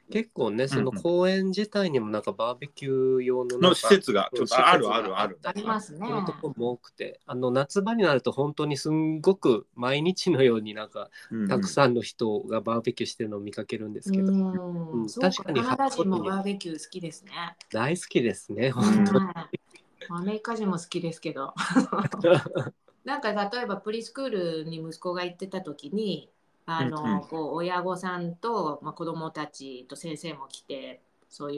結構ね、その公園自体にもなんかバーベキュー用 の, の施設がちょっとあるあるあるありますね。 そういうところも多くて、あの夏場になると本当にすんごく毎日のようになんか、うんうん、たくさんの人がバーベキューしてるのを見かけるんですけど、うんうん、確かにカナダ人もバーベキュー好きですね。 大好きですね、本当に。 アメリカ人も好きですけどなんか例えばプリスクールに息子が行ってた時にあの、うんうん、こう親御さんと、まあ、子どもたちと先生も来てそういう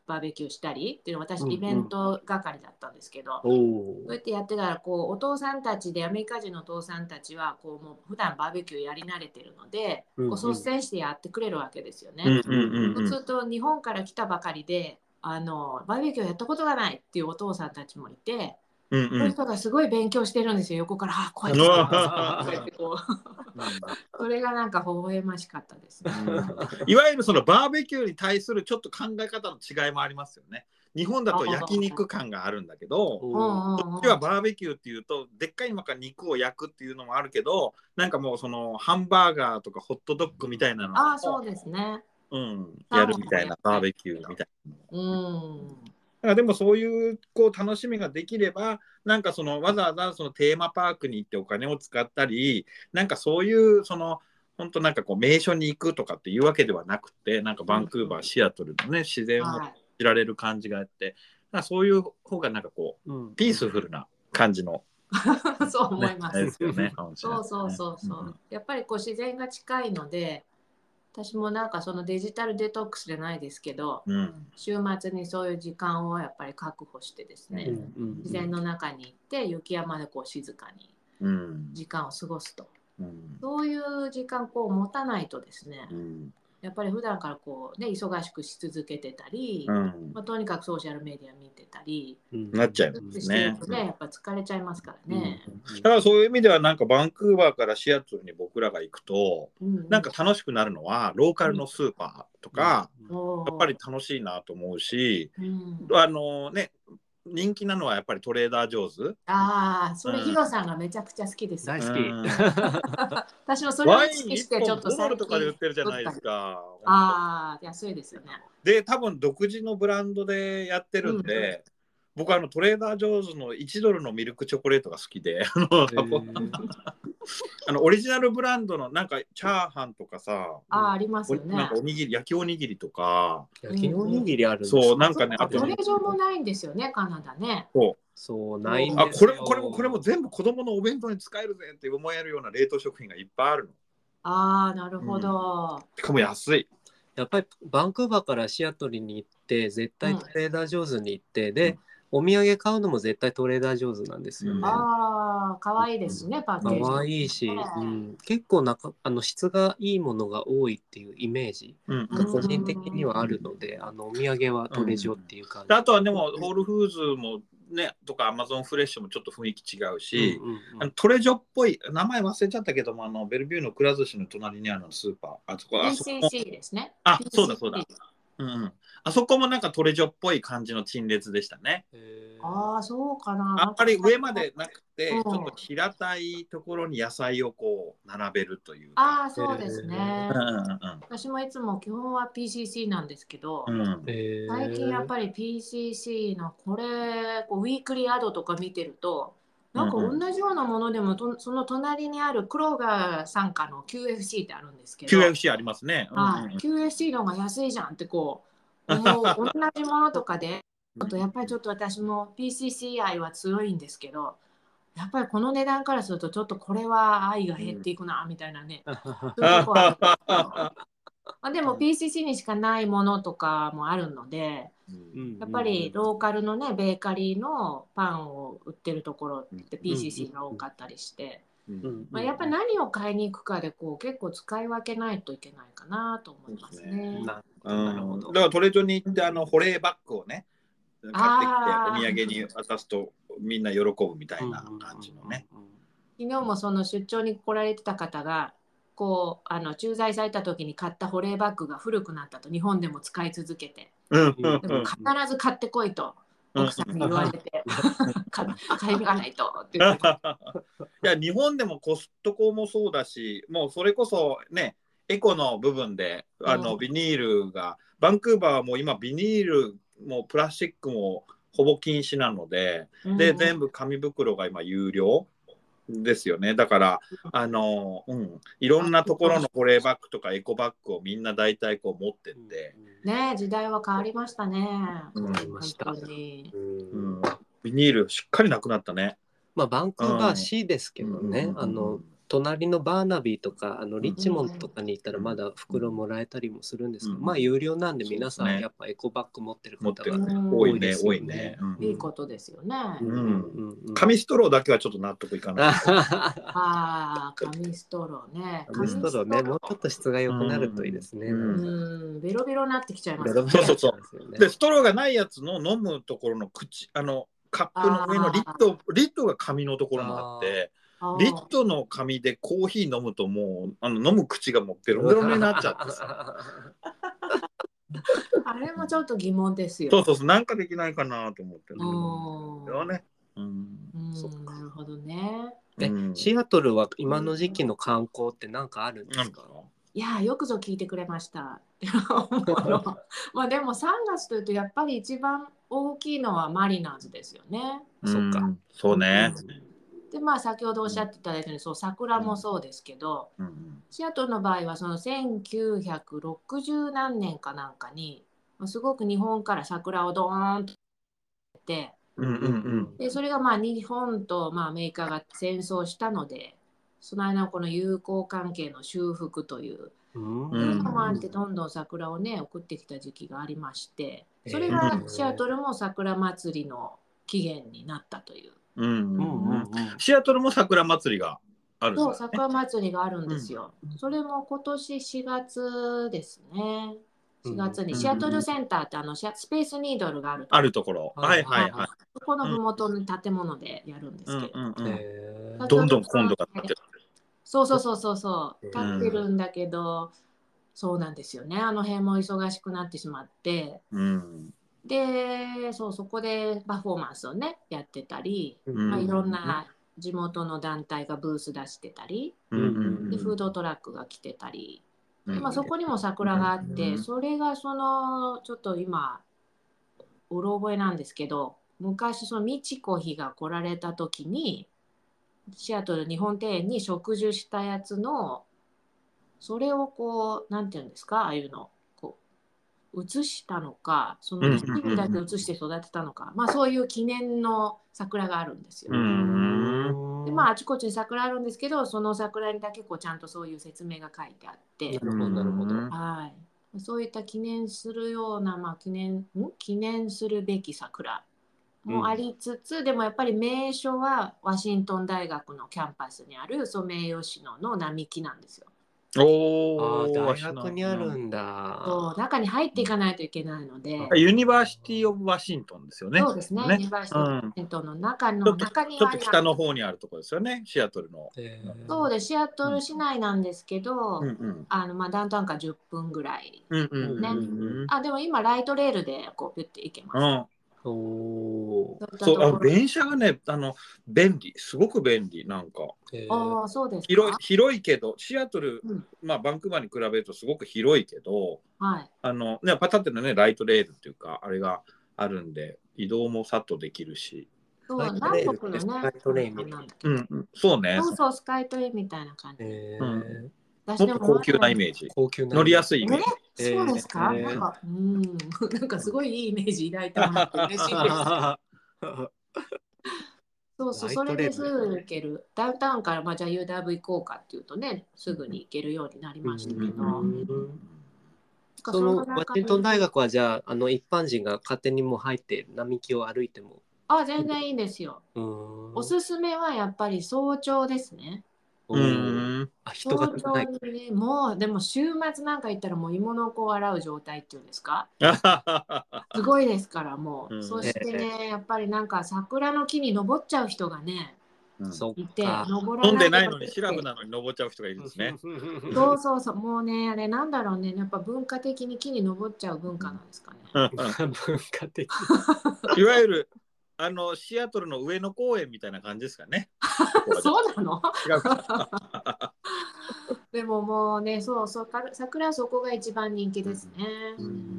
バーベキューしたりっていうの私うんうんイベント係だったんですけど、 おおそうやってやってたらこうお父さんたちでアメリカ人のお父さんたちはこうもう普段バーベキューやり慣れてるので、 うんうんこう率先してやってくれるわけですよね。 うんうんうんそうすると日本から来たばかりであのバーベキューやったことがないっていうお父さんたちもいて、 うんうん。 そういう人がすごい勉強してるんですよ、横から。あ、こうやってうこわうやってこうそれがなんか微笑ましかったですね。 いわゆるそのバーベキューに対するちょっと考え方の違いもありますよね。日本だと焼肉感があるんだけど、 うんおうんうんこっちはバーベキューっていうとでっかい今から肉を焼くっていうのもあるけど、なんかもうそのハンバーガーとかホットドッグみたいなのああ、そうですね。 う、ん、やるみたいなバーベキューみたいな。 うん。 だからでもそういうこう楽しみができれば、なんかそのわざわざそのテーマパークに行ってお金を使ったり、なんかそういうその本当なんかこう名所に行くとかっていうわけではなくて、なんかバンクーバー、シアトルのね自然をは知られる感じがあって、だからそういう方がなんかこううんピースフルな感じの、 い。そう思いね、 ます。 ですよね。かもしれなそいうですねそうそうそう。 んやっぱりこう自然が近いので、私もなんかそのデジタルデトックスじゃないですけど、 うん週末にそういう時間をやっぱり確保してですね、 うんうん自然の中に行って雪山でこう静かにうん時間を過ごすと。 うんそういう時間こう持たないとですね、 うんやっぱり普段からこうね忙しくし続けてたり、 うんまあ、とにかくソーシャルメディア見てたりうんなっちゃいましてすねるとね、やっぱ疲れちゃいますからね。 だからそういう意味ではなんかバンクーバーからシアトルに僕らが行くとうんうんなんか楽しくなるのはローカルのスーパーとかおーやっぱり楽しいなと思うし、 うんあのね人気なのはやっぱりトレーダー・ジョーズ。 ああ、それうんヒロさんがめちゃくちゃ好きですよ。 大好きうん私もそれをワイン1 意識してちょ本っとごドル最近とかで売ってるじゃないですか。 ああ、安いですよね。 で多分独自のブランドでやってるんで、僕はあのトレーダー・ジョーズのいちドルのミルクチョコレートが好きであのへーあのオリジナルブランドのなんかチャーハンとかさ、 ああ、ありますよね。 なんかおにぎり焼きおにぎりとか、 焼きおにぎりあるんですそうなんかねああとどれ以上もないんですよね、カナダね。 そうそうないんあですよ。 これもこれもこれも全部子供のお弁当に使えるぜって思えるような冷凍食品がいっぱいあるの。 ああ、なるほど。 しかも安い。 やっぱりバンクーバーからシアトルに行って絶対トレーダー・ジョーズに行って、でお土産買うのも絶対トレーダー・ジョーズなんですよね。 うんああ、可愛いですね、パッケージ。 可愛いし、 ねうん、結構なかあの質がいいものが多いっていうイメージうんが個人的にはあるので、あのお土産はトレジョっていう感じ。 あとはでもホールフーズもねとかアマゾンフレッシュもちょっと雰囲気違うし、 うんうんうんあのトレジョっぽい名前忘れちゃったけどもあのベルビューのくら寿司の隣にあるスーパーあそこあそこもピーシーシー ですね。 あピーシーシーそうだそうだ、うんうん、あそこもなんかトレジョっぽい感じの陳列でしたね。 へーああ、そうかな。 あんまり上までなくて、 うんちょっと平たいところに野菜をこう並べるというか。 ああ、そうですねう。んうん私もいつも基本は ピーシーシー なんですけど、 うんうんへー最近やっぱり ピーシーシー のこれ、こうウィークリーアドとか見てると、なんか同じようなものでもとその隣にあるクローガー傘下の キューエフシー ってあるんですけど、 キューエフシー ありますね。うんうんうんはい、キューエフシー の方が安いじゃんってこう思う同じものとかで、あとやっぱりちょっと私も ピーシーシー 愛は強いんですけど、やっぱりこの値段からするとちょっとこれは愛が減っていくなみたいなね、そういうとこはあるんですけどまあでも ピーシーシー にしかないものとかもあるので、やっぱりローカルのねベーカリーのパンを売ってるところって ピーシーシー が多かったりして、 うんまあ、やっぱり何を買いに行くかでこう結構使い分けないといけないかなと思いますね。 なうんなるほどだからトレジョに行ってあの保冷バッグをね買ってきてあーお土産に渡すとみんな喜ぶみたいな感じのね。 昨日もその出張に来られてた方がこうあの駐在された時に買った保冷バッグが古くなったと、日本でも使い続けて、 うんうんでも必ず買ってこいと奥さんに言われて買いに行かないとって言っていや日本でもコストコもそうだし、もうそれこそねエコの部分であのうんビニールがバンクーバーはもう今ビニールもプラスチックもほぼ禁止なので、で全部紙袋が今有料ですよね。だからあの、うん、いろんなところの保冷バッグとかエコバッグをみんな大体こう持ってって、 ね、時代は変わりましたね。 うん変わりました本当にうんうん、ビニールしっかりなくなったね。 まあバンクーバー市ですけどね、 うんあの隣のバーナビーとかあのリッチモンドとかに行ったらまだ袋もらえたりもするんですけど、 うんまあ有料なんで皆さそうですねんやっぱエコバッグ持ってる持ってる方がうん多いねですよ多いね。うんいいことですよね。 うんうんうん紙ストローだけはちょっと納得いかない。 ああ、紙ストローね。 紙ストローね、もうちょっと質が良くなるといいですね。 うんうなんかん、ベロベロになってきちゃいますベロベロそうそうそうになっちゃいますよね。 でストローがないやつの飲むところの口あのカップの上のリットリットが紙のところもあってあーリットの紙でコーヒー飲むともうあの飲む口がもうベロベロになっちゃってさあれもちょっと疑問ですよ。 そうそうそうなんかできないかなと思ってるうんよね。うんうんそっかなるほどね。 えうんシアトルは今の時期の観光って何かあるんですか？ いやーよくぞ聞いてくれました。まあでもさんがつというとやっぱり一番大きいのはマリナーズですよね。 そっかうんそうね。 でまあ先ほどおっしゃっていただいたようにそう桜もそうですけど、 うんシアトルの場合はそのせんきゅうひゃくろくじゅう何年かなんかにすごく日本から桜をドーンとってうんうんでそれがまあ日本とまあアメリカが戦争したのでその間のこの友好関係の修復といううんうんいうのもあってどんどん桜をね送ってきた時期がありましてそれがシアトルも桜祭りの起源になったという。 うんうんうんうんうんシアトルも桜祭りがあるんですそうね。 桜祭りがあるんですよ。それも今年しがつですね。しがつにシアトルセンターってあのシアスペースニードルがあるとこあるところ。はいはいはい。 そこのふもとの建物でやるんですけど、 うんうんうんへーどんどん今度が立ってる。 そうそうそうそうそう立うんってるんだけど、そうなんですよねあの辺も忙しくなってしまってうんでそうそこでパフォーマンスをねやってたり、 うんまあ、いろんな地元の団体がブース出してたりうんうんでフードトラックが来てたり、 うんまあ、そこにも桜があって、 うんそれがそのちょっと今うろ覚えなんですけど昔そのミチコヒが来られた時にシアトル日本庭園に植樹したやつのそれをこうなんていうんですかああいうのこう移したのかその一部だけ移して育てたのか、まあそういう記念の桜があるんですよ。 うんでまああちこちに桜あるんですけどその桜にだけこうちゃんとそういう説明が書いてあってなるほどなるほど。 はいそういった記念するような、まあ、記念ん記念するべき桜もありつつ、うん、でもやっぱり名所はワシントン大学のキャンパスにあるソメイヨシノの並木なんですよ。 おあ大学にあるんだ。 そう中に入っていかないといけないので、 ユニバーシティ・オブ・ワシントンですよね。 そうですね。ユニバーシティ・オブ・ワシントンの中の、 うん、 中にちょっと北の方にあるところですよね、シアトルの。 そうでシアトル市内なんですけど、 うんうんあのまあダウンタウンからじゅっぷんぐらい、 うんうんね。あでも今ライトレールでこうピュッて行けます。 うんおそうあ電車がねあの便利すごく便利なんかあそうですか広い広いけどシアトル、うん、まあバンクーバーに比べるとすごく広いけど、 はい、 あのねパタってのねライトレールっていうかあれがあるんで移動もさっとできるしそう南北のねスカイトレインみたいな、 うんうん、そうねそうそうスカイトレインみたいな感じ、 えーうんもっと高級なイメージ。 高級な乗りやすいイメージ。 えー、そうですか、えー、なんか、うん、なんかすごいいいイメージ抱いてもらって嬉しいです。そうそう、それですぐ行ける。ダウンタウンから、まあ、じゃあ ユーダブリュー 行こうかっていうとね、すぐに行けるようになりましたけど。 そのワシントン大学はじゃあ、あの一般人が勝手にもう入って並木を歩いても。 あ、全然いいですよ。おすすめはやっぱり早朝ですね。 うんあ人が早朝にね、もうでも週末なんか行ったらもう芋の子を洗う状態っていうんですかすごいですからもう、うん、そしてねやっぱりなんか桜の木に登っちゃう人がね、 うん、 いて登らない飲んでないのにシラフなのに登っちゃう人がいるんですねそうそうそうもうねあれなんだろうねやっぱ文化的に木に登っちゃう文化なんですかね文化的いわゆるあのシアトルの上野公園みたいな感じですかね。 そうなのでももうね、そうそう、桜はそこが一番人気ですね。うん、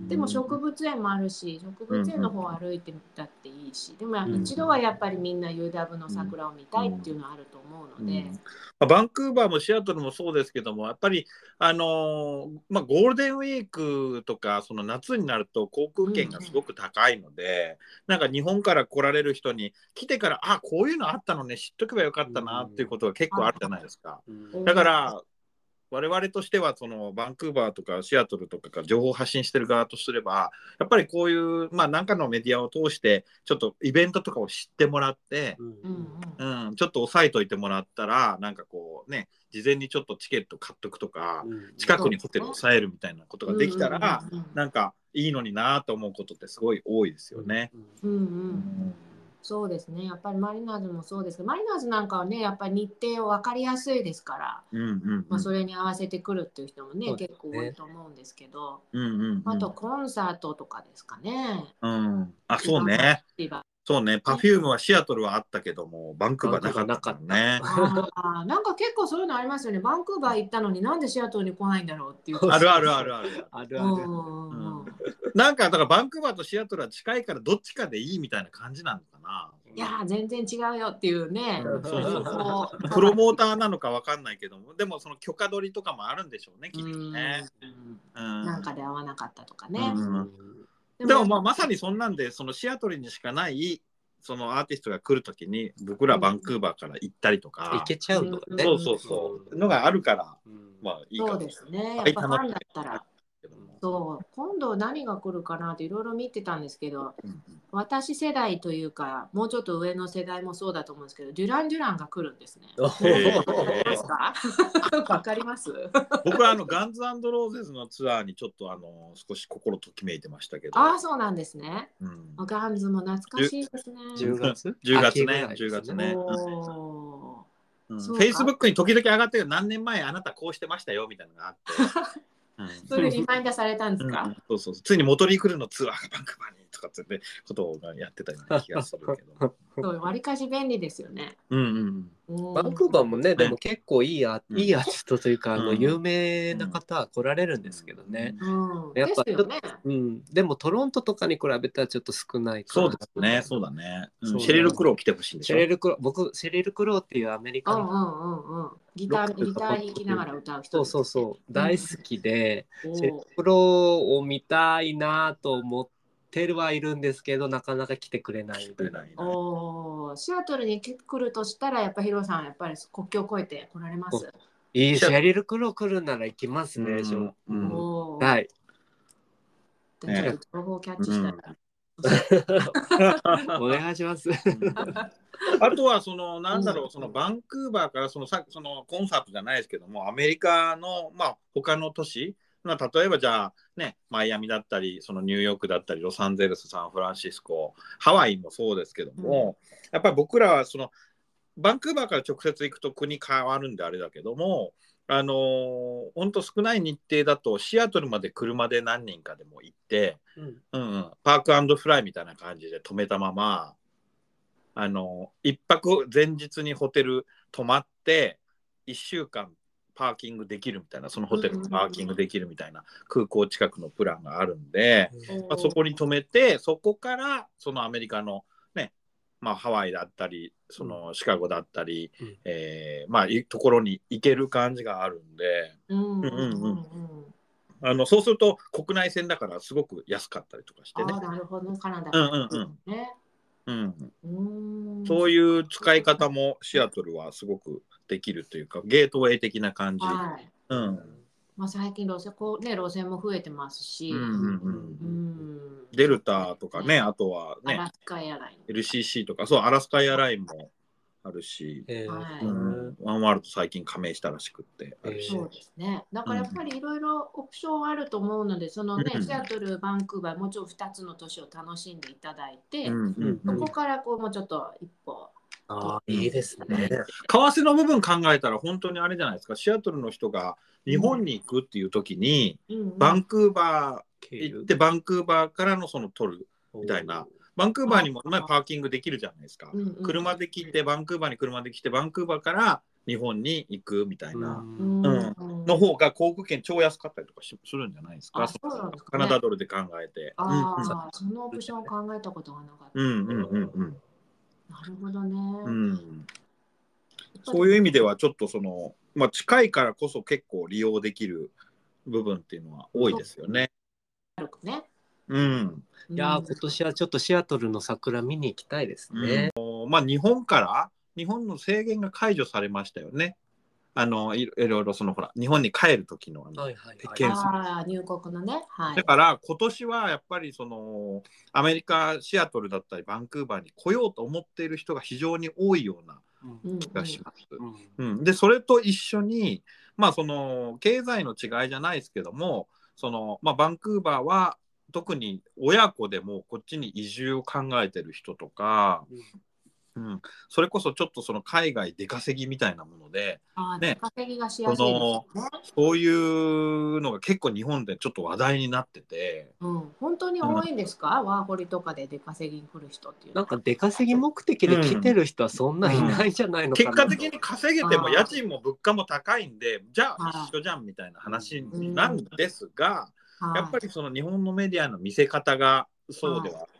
でも植物園もあるし、植物園の方を歩いてみたっていいし、でも一度はやっぱりみんな ユーダブリュー の桜を見たいっていうのはあると思うので。うんうんまあ、バンクーバーもシアトルもそうですけども、やっぱりあのーまあ、ゴールデンウィークとかその夏になると航空券がすごく高いので、うんうん、なんか日本から来られる人に来てからあこういうのあったのね知っとけばよかったなっていうことが結構あるじゃないですか。うん、だから我々としてはそのバンクーバーとかシアトルとかから情報を発信してる側とすればやっぱりこういうまあ何かのメディアを通してちょっとイベントとかを知ってもらって、うんうん、ちょっと押さえといてもらったらなんかこうね事前にちょっとチケット買っとくとか、うん、近くにホテルを押さえるみたいなことができたら、うんうんうん、なんかいいのになと思うことってすごい多いですよね。 うんうんうんそうですね。やっぱりマリナーズもそうですけど、マリナーズなんかはね、やっぱり日程を分かりやすいですから、うんうんうんまあ、それに合わせてくるっていう人もね、ね結構多いと思うんですけど、うんうんうん、あとコンサートとかですかね。 うん、あ、そうね。そうね、パフュームはシアトルはあったけども、バンクーバーなかったね。 あなんか結構そういうのありますよね。バンクーバー行ったのになんでシアトルに来ないんだろうっていう。 あるあるあるある。あるある。うん、なんかだからバンクーバーとシアトルは近いからどっちかでいいみたいな感じなのかな。 いや全然違うよっていうね。うん、そうそうそうプロモーターなのかわかんないけども、でもその許可取りとかもあるんでしょうね、きっとね。 うん、なんかで合わなかったとかね。うんでもまあまさにそんなんでそのシアトルにしかないそのアーティストが来るときに僕らバンクーバーから行ったりとか、 行けちゃうのね。 そうそうそうのがあるから、うん、まあいいかも。 そうですね。やっぱファンだったら。そう今度何が来るかなっていろいろ見てたんですけど、うん、私世代というかもうちょっと上の世代もそうだと思うんですけどデュラン・デュランが来るんですね。わかります僕はあのガンズ&ローゼズのツアーにちょっとあの少し心ときめいてましたけど。 ああそうなんですね、うん、ガンズも懐かしいですね。 じゅうがつじゅうがつねじゅうがつね。フェイスブックに時々上がってる何年前あなたこうしてましたよみたいなのがあってうん、 それリマインダーされたんですか、うん、 そうそうついにモトリークルーのツアーがバンクーバーにとかって、ね、ことをやってたような気がするけどそうわりかし便利ですよね、 うんうん、バンクーバーもね、でも結構いいア、うん、いいアーティストというか、うん、あの有名な方は来られるんですけどね、うん、やっぱですよね、うん、でもトロントとかに比べたらちょっと少ないかな。そうですねそうだね、うん、シェリル・クロー来てほしいんでしょ。 シェリル・クロー僕シェリル・クローっていうアメリカの、 うんうんうんうん、ギターギター弾きながら歌う人、 ね、そうそうそう大好きで、うん、シェリル・クローを見たいなと思ってテルはいるんですけどなかなか来てくれないみたいな。 おシアトルに来るとしたらやっぱヒロさんやっぱり国境を越えて来られます。 いいシェリル・クロー来るなら行きますね。うんうん、はい。 じゃあ情報キャッチしたら、うん、お願いします。 あとはそのなんだろうそのバンクーバーからそのさそのコンサートじゃないですけどもアメリカのまあ他の都市例えばじゃあねマイアミだったりそのニューヨークだったりロサンゼルスサンフランシスコハワイもそうですけども、うん、やっぱり僕らはそのバンクーバーから直接行くと国変わるんであれだけどもあのー、ほんと少ない日程だとシアトルまで車で何人かでも行って、うんうんうん、パーク&フライみたいな感じで止めたままあのいっぱく前日にホテル泊まっていっしゅうかんパーキングできるみたいなそのホテルパーキングできるみたいな空港近くのプランがあるんで、まあ、そこに泊めてそこからそのアメリカのね、まあ、ハワイだったりそのシカゴだったり、うんえー、まあいうところに行ける感じがあるんで、うんうんうん、あのそうすると国内線だからすごく安かったりとかしてね。 あなるほどカナダから、うんうんねうん、うんそういう使い方もシアトルはすごくできるというかゲートウェイ的な感じ、はいうんまあ、最近路線こう、ね、路線も増えてますし、うんうんうんうん、 デルタとかねあとはねアラスカエアラインエルシーシー とかそうアラスカエアラインもあるし、えーうん、ワンワールド最近加盟したらしくってあるし、 そうですねだからやっぱりいろいろオプションあると思うのでそのね、うん、シアトルバンクーバーもうちょっとふたつの都市を楽しんでいただいて、うんうんうん、そこからこうもうちょっと一歩あいいですね。為替の部分考えたら本当にあれじゃないですかシアトルの人が日本に行くっていう時に、うん、バンクーバー行ってバンクーバーからのその取るみたいなバンクーバーにも前パーキングできるじゃないですか、うんうん、車で来てバンクーバーに車で来てバンクーバーから日本に行くみたいな、 うんうんの方が航空券超安かったりとかするんじゃないですか。 あ、そうなんですかカね。 ナダドルで考えて。 ああ、そのオプション考えたことがなかった。 うんうんうんうん。 なるほどね。 うん。そういう意味ではちょっとその、まあ、近いからこそ結構利用できる部分っていうのは多いですよね。 ね。 うん。 いやー、今年はちょっとシアトルの桜見に行きたいですね。 うん、まあ日本から日本の制限が解除されましたよね。あのいろいろそのほら日本に帰る時のあの、 はいはいはい、 検査あ入国のね、はい、 だから今年はやっぱりそのアメリカシアトルだったりバンクーバーに来ようと思っている人が非常に多いような気がします。うんうん、でそれと一緒にまあその経済の違いじゃないですけどもその、まあ、バンクーバーは特に親子でもこっちに移住を考えてる人とか、うん、それこそちょっとその海外出稼ぎみたいなもので、 あ、 ね、 出稼ぎがしやすいですよね。 そういうのが結構日本でちょっと話題になってて、 うん、本当に多いんですか、うん、ワーホリとかで出稼ぎに来る人っていうのは。 なんか出稼ぎ目的で来てる人はそんないないんじゃないのかな、 うんうん、結果的に稼げても家賃も物価も高いんでじゃあ一緒じゃんみたいな話なんですが、うん、やっぱりその日本のメディアの見せ方がそうではあって、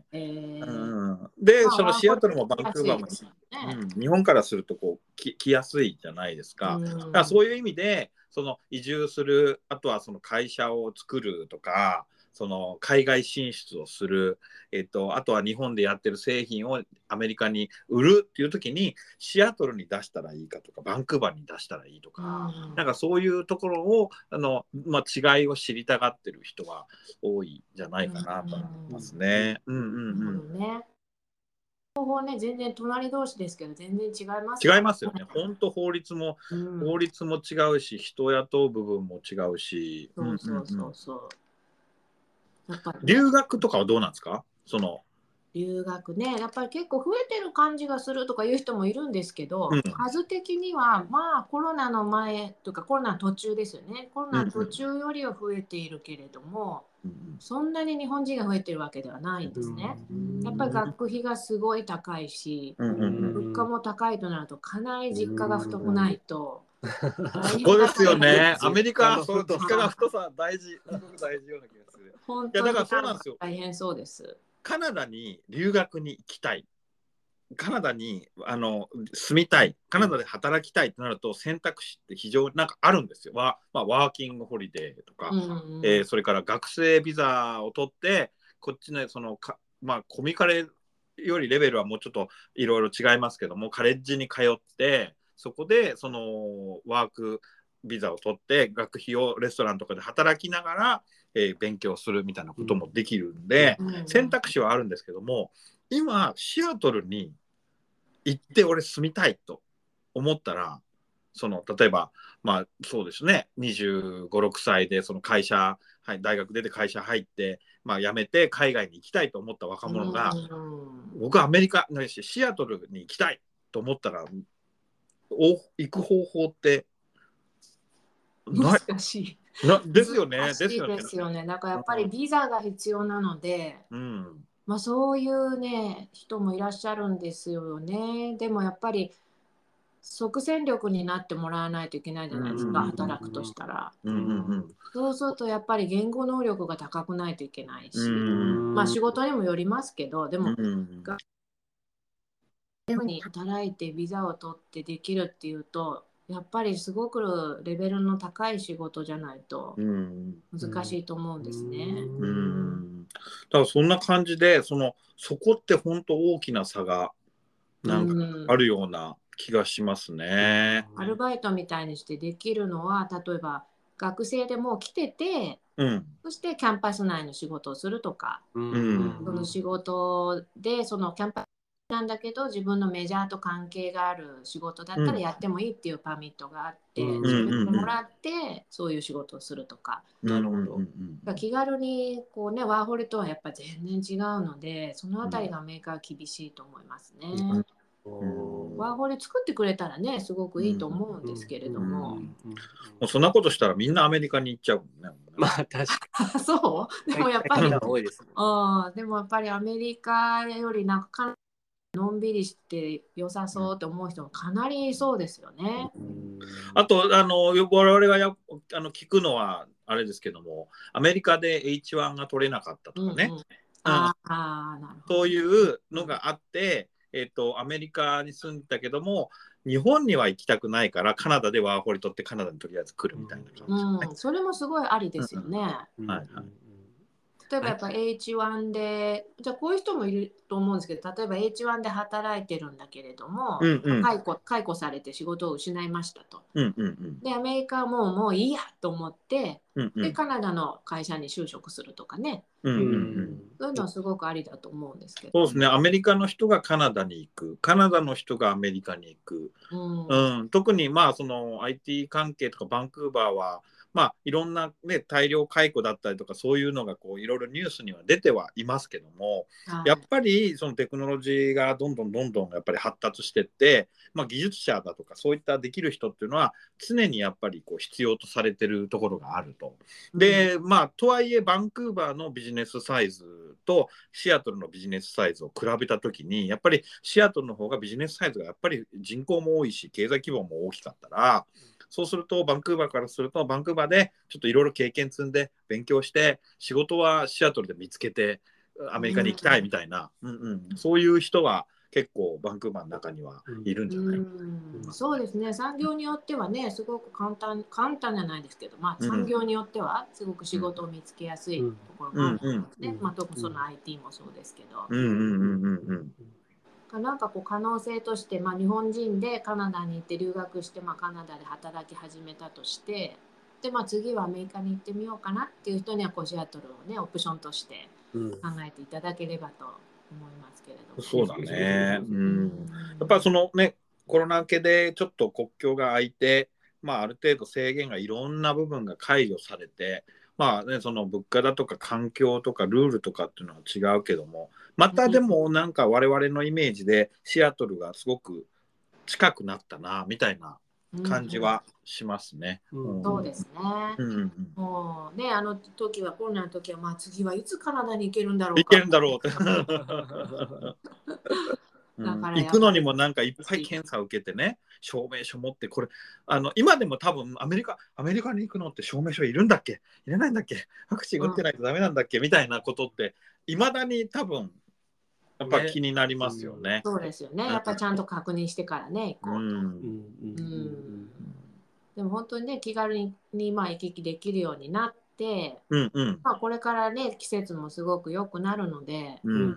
えーうん、で、まあ、そのシアトルもバンクーバーも、ね、うん、日本からするとこうき来やすいじゃないですか。うん、だからそういう意味でその移住する、あとはその会社を作るとかその海外進出をする、えっと、あとは日本でやってる製品をアメリカに売るっていう時にシアトルに出したらいいかとかバンクーバーに出したらいいとか、うん、なんかそういうところをあの、まあ、違いを知りたがってる人は多いんじゃないかなと思いますね。うんうんうん。ね、 方法ね、全然隣同士ですけど全然違います、 ね、違いますよね。本当法律も、うん、法律も違うし人雇う部分も違うし。 そうそうそうそう。うんうんうん、 やっぱりね、留学とかはどうなんですか？その留学ね、やっぱり結構増えてる感じがするとかいう人もいるんですけど、うん、数的にはまあコロナの前とかコロナ途中ですよね。コロナ途中よりは増えているけれども、うん、そんなに日本人が増えてるわけではないんですね。やっぱり学費がすごい高いし、うん、物価も高いとなるとかなり実家が太くないと。 そこですよね。アメリカはその実家が太さ大事、大事ような気がする。 本当にいやだからそうなんですよ。大変そうです。 カナダに留学に行きたい。カナダにあの住みたい。カナダで働きたいとなると選択肢って非常になんかあるんですよ。まあ、ワーキングホリデーとか、うんうん、えー、それから学生ビザを取ってこっちのそのか、まあ、コミカレよりレベルはもうちょっといろいろ違いますけどもカレッジに通ってそこでそのワークビザを取って学費をレストランとかで働きながら、えー、勉強するみたいなこともできるんで、うん、選択肢はあるんですけども今シアトルに行って俺住みたいと思ったらその例えばまあそうですねにじゅうご、ろくさいでその会社、はい、大学出て会社入って、まあ、辞めて海外に行きたいと思った若者が、うん、僕はアメリカないしシアトルに行きたいと思ったらお行く方法って難しいなですよね。 難しいですよね。だからやっぱりビザが必要なので、うん、まあそういうね人もいらっしゃるんですよね。でもやっぱり即戦力になってもらわないといけないじゃないですか、働くとしたら、うんうんうん、そうするとやっぱり言語能力が高くないといけないし、まあ仕事にもよりますけどでも、うん、に働いてビザを取ってできるっていうとやっぱりすごくレベルの高い仕事じゃないと難しいと思うんですね。うんうん、 だからそんな感じでそのそこって本当大きな差がなんかあるような気がしますね。 アルバイトみたいにしてできるのは例えば学生でも来てて、うん、そしてキャンパス内の仕事をするとか、うん、その仕事でそのキャンパスなんだけど自分のメジャーと関係がある仕事だったらやってもいいっていうパミットがあって、うん、それでもらってそういう仕事をするとか、なるほど。気軽にこうねワーホリとはやっぱ全然違うのでそのあたりがメーカーは厳しいと思いますね。うんうん、ワーホリ作ってくれたらねすごくいいと思うんですけれども、うんうんうん、 もうそんなことしたらみんなアメリカに行っちゃうもんね。 まあ確かにそうでもやっぱりあでもやっぱりアメリカよりなんかのんびりして良さそうって思う人もかなりいそうですよね。 あとあのよく我々がやあの聞くのはあれですけども、アメリカで エイチワン が取れなかったとかね、 うんうん、ああ、なるほど。 そういうのがあって、えっと、アメリカに住んでたけども日本には行きたくないからカナダでワーホリ取ってカナダにとりあえず来るみたいな感じ、ね、 うん、それもすごいありですよね。 はいはい、 例えばやっぱ エイチワン で、じゃあこういう人もいると思うんですけど、例えば エイチワン で働いてるんだけれども、 うんうん、 解雇、解雇されて仕事を失いましたと。 うんうんうん、 で、アメリカはもう、もういいやと思って、 うんうん、 で、カナダの会社に就職するとかね、 うんうんうん、 そういうのはすごくありだと思うんですけど。 そうですね、アメリカの人がカナダに行く、カナダの人がアメリカに行く、 うんうん、特にまあその アイティー 関係とかバンクーバーはまあいろんな、ね、大量解雇だったりとかそういうのがこういろいろニュースには出てはいますけども、 はい、 やっぱりそのテクノロジーがどんどんどんどんやっぱり発達していって、まあ、技術者だとかそういったできる人っていうのは常にやっぱりこう必要とされてるところがあると。でまあとはいえバンクーバーのビジネスサイズとシアトルのビジネスサイズを比べたときにやっぱりシアトルの方がビジネスサイズがやっぱり人口も多いし経済規模も大きかったら、そうするとバンクーバーからするとバンクーバーでちょっといろいろ経験積んで勉強して仕事はシアトルで見つけてアメリカに行きたいみたいな、うんうんうん、そういう人は結構バンクーバーの中にはいるんじゃない、うんうん、そうですね、産業によってはねすごく簡単簡単じゃないですけど、まあ、産業によってはすごく仕事を見つけやすいところがあると思うんですね、まあ、特にその アイティー もそうですけど、 うんうんうんうんうん、なんかこう可能性として、まあ、日本人でカナダに行って留学して、まあ、カナダで働き始めたとしてで、まあ、次はアメリカに行ってみようかなっていう人にはこうシアトルをねオプションとして考えていただければと思いますけれども、 そうだね、うん、やっぱりそのねコロナ明けでちょっと国境が開いて、まあ、ある程度制限がいろんな部分が解除されて、まあね、その物価だとか環境とかルールとかっていうのは違うけどもまたでもなんか我々のイメージでシアトルがすごく近くなったなみたいな感じはしますね。 うんうん、そうですね。うんうん、もうねあの時はコロナの時はまあ次はいつカナダに行けるんだろうか。 行けるんだろうって。うん、行くのにもなんかいっぱい検査を受けてね証明書持ってこれあの今でも多分アメリカアメリカに行くのって証明書いるんだっけいらないんだっけワクチン打ってないとダメなんだっけ、うん、みたいなことっていまだに多分やっぱ気になりますよね。ね、 そうですよね。やっぱちゃんと確認してからね行こうと。うんうん、でも本当にね気軽ににまあ行き来できるようになって、うんうんまあ、これからね季節もすごく良くなるので、うんうん、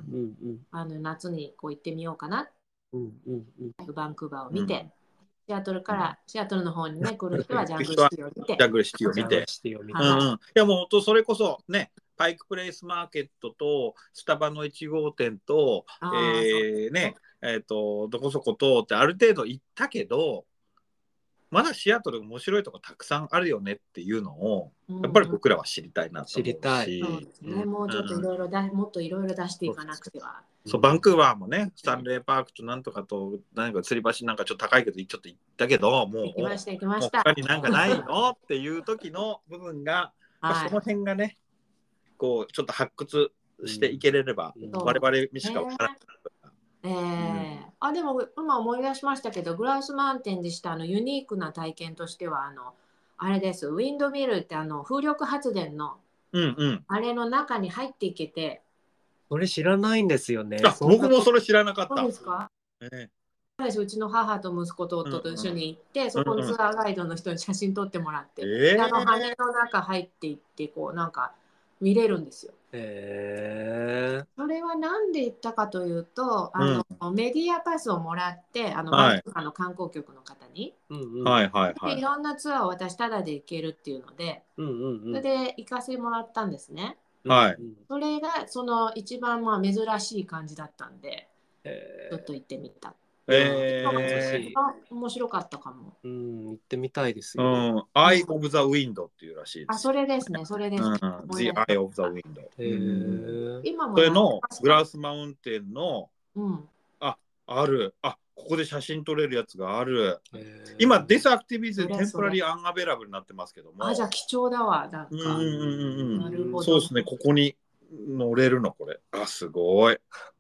あの夏にこう行ってみようかな、うんうんうん、バンクーバーを見て、うん、シアトルから、うん、シアトルの方にね来る人はジャングルシティを見て、 ジャングルシティを見て、はいうんうん、いやもう本当それこそね。パイクプレイスマーケットとスタバのいち号店と、えー、ね、えーと、どこそことってある程度行ったけどまだシアトル面白いとこたくさんあるよねっていうのをやっぱり僕らは知りたいなと思うし、知りたい、 そうですね、もうちょっといろいろだもっといろいろ出していかなくては。 そうバンクーバーもねスタンレーパークとなんとかと何か吊り橋なんかちょっと高いけどちょっと行ったけどもう行きました行きました。 他になんかないのっていう時の部分が、はい、その辺がねこうちょっと発掘していけれれば、うん、我々にしか分からない、 えーえーうん、あでも今思い出しましたけどグラウスマウンテンでしたあのユニークな体験としてはあのあれですウィンドミルってあの風力発電の、うんうん、あれの中に入っていけてそれ知らないんですよね。 あ僕もそれ知らなかった。 そうですか、えー、うちの母と息子と夫と一緒に行って、うんうん、そこのツアーガイドの人に写真撮ってもらって、うんうん、あの羽の中入っていってこうなんか見れるんですよ。へーそれは何で行ったかというとあの、うん、メディアパスをもらってあの、はい、あの観光局の方に、うんうん、はいはいはい、いろんなツアーを私ただで行けるっていうので、うんうんうん、それで行かせてもらったんですね。はい、それがその一番まあ珍しい感じだったんでちょっと行ってみた。えー、面白かったかも。 うん、行ってみたいですよ。うん、Eye of the Wind っていうらしいです。 あ、それですね、それです。うん、 The Eye of the Wind。へー、今もそれのグラウスマウンテンの、うん、あ、ある。あ、ここで写真撮れるやつがある。今、This Activity でテンポラリーアンアベラブルになってますけども。 あ、じゃあ貴重だわ。なんか。うんうんうんうん。なるほど。そうですね、ここに乗れるの、これ。あ、すごい。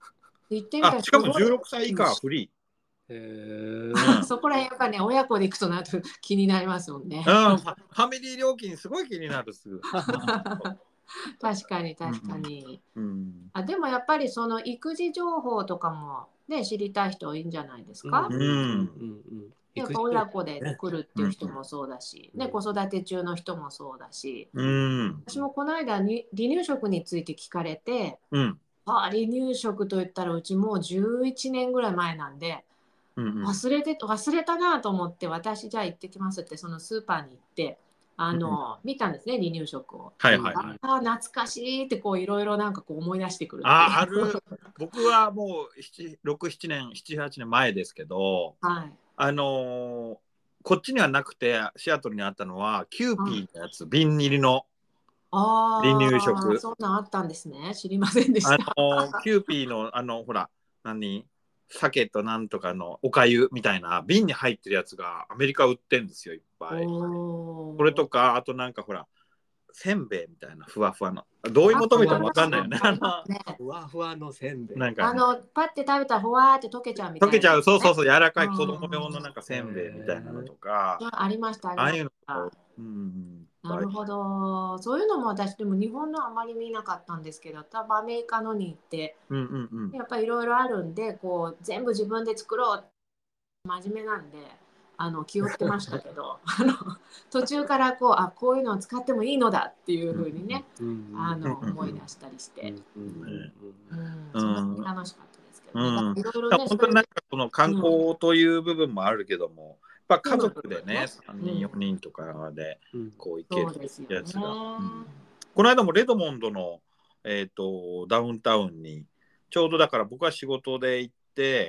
行ってみたらあしかもじゅうろくさい以下はフリへー、 ーうんそこら辺やっぱね、親子で行くとなると気になりますもんね。 うん、ファファミリー料金すごい気になるすぐ。 確かに確かに。 うんあ、でもやっぱりその育児情報とかもね、知りたい人多いんじゃないですか。 うんうんうんうんやっぱ親子で来るっていう人もそうだし、 うんね、子育て中の人もそうだし、 うん私もこの間に離乳食について聞かれて、 うんあ、離乳食といったらうちもうじゅういちねんぐらい前なんで、 うんうん忘れて忘れたなと思って、私じゃあ行ってきますってそのスーパーに行ってあの、見たんですね、離乳食を。 はいはいはい。 ああ懐かしいってこういろいろなんかこう思い出してくるっていう。 あある。僕はもうろく、ななねん、なな、はちねんまえですけど、 はい。 あのーこっちにはなくてシアトルにあったのはキューピーのやつ、瓶入りの離乳ああ、 食。 そんなんあったんですね。知りませんでしあた。 のーキューピーのあのほら何鮭となんとかのおかゆみたいな瓶に入ってるやつがアメリカ売ってんですよいっぱい。 おこれとかあとなんかほらせんべいみたいなふわふわの同意求めても分かんないよね。あのね、 ふわふわのせんべい。 なんか、ね、 あのパッて食べたらふわーって溶けちゃうみたいな、 溶けちゃう、そうそうう。 そう、柔らかい子供用のなんかせんべいみたいなのとか、 ありましたありましああいうのた。 を、うん、 なるほど。そういうのも私でも日本のあまり見なかったんですけど、多分アメリカのに行ってうんうんうん、 やっぱりいろいろあるんで、こう全部自分で作ろう。真面目なんであの気負ってましたけどあの途中からこうあこういうのを使ってもいいのだっていうふうにね、あの思い出したりして、うん、そんなに楽しかったですけどね。 うん、 いろいろね、 本当になんかその観光という部分もあるけども、やっぱ家族でね、さんにんよにんとかでこう行けるやつが、うん、この間もレドモンドの、えー、とダウンタウンにちょうどだから僕は仕事で行って、